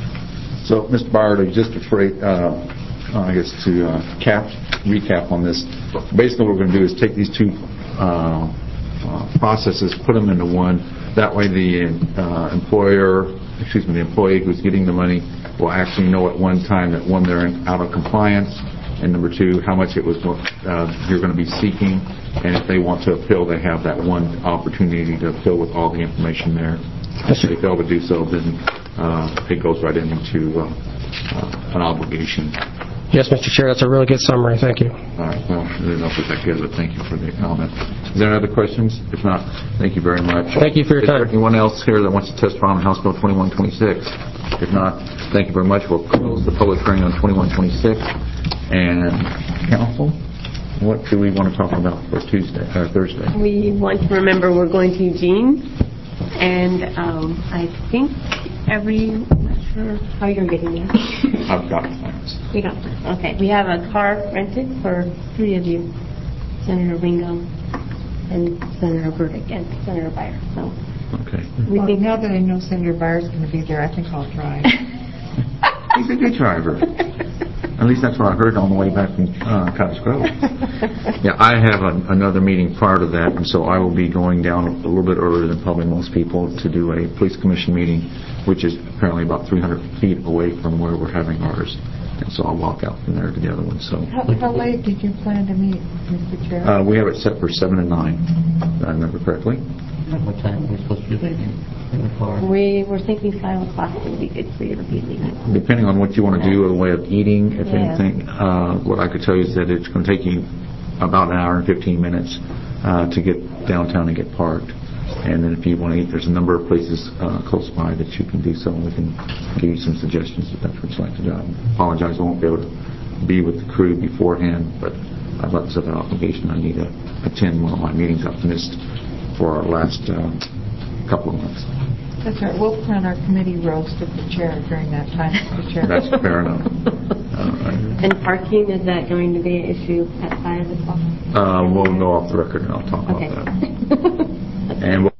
So, Mister Byerly, just afraid, uh, I guess to uh, cap, recap on this, basically what we're going to do is take these two uh, uh, processes, put them into one. That way the uh, employer, excuse me, the employee who's getting the money will actually know at one time that, one, they're in, out of compliance, and number two, how much it was uh, you're going to be seeking, and if they want to appeal, they have that one opportunity to appeal with all the information there. If they fail to do so, then uh, it goes right into uh, uh, an obligation. Yes, Mister Chair, that's a really good summary. Thank you. All right. Well, I don't know if it's that good, but thank you for the comment. Is there any other questions? If not, thank you very much. Thank you for your Is time. Is there anyone else here that wants to testify on House Bill twenty-one twenty-six? If not, thank you very much. We'll close the public hearing on twenty-one twenty-six. And, council, what do we want to talk about for Tuesday or Thursday? We want to remember we're going to Eugene, and um, I think every, I'm not sure how you're getting there. I've got plans. You got plans. Okay. We have a car rented for three of you, Senator Ringo and Senator Burdick and Senator Byer. So okay. We well, think now that I know Senator Byer's going to be there, I think I'll drive. He's a good driver. At least that's what I heard on the way back from uh, Cottage Grove. Yeah, I have a, another meeting prior to that, and so I will be going down a little bit earlier than probably most people to do a police commission meeting, which is apparently about three hundred feet away from where we're having ours. And so I'll walk out from there to the other one. So how, how late did you plan to meet, Mister Chair? Uh, we have it set for seven and nine, if I remember correctly. What time are we supposed to be leaving in the car? We were thinking five o'clock would be good for you to be leaving. Depending on what you want to do in the way of eating, if Yeah. anything, uh, what I could tell you is that it's going to take you about an hour and fifteen minutes uh, to get downtown and get parked. And then if you want to eat, there's a number of places uh, close by that you can do so, and we can give you some suggestions if that's what you'd like to do. I apologize, I won't be able to be with the crew beforehand, but I'd like to set an obligation. I need to attend one of my meetings I've missed for our last uh, couple of months. That's right. We'll plan our committee roast of the chair during that time, Mister Chair. That's fair enough. Uh, And parking, is that going to be an issue at five o'clock? uh, we'll go off the record and I'll talk Okay. about that. And we'll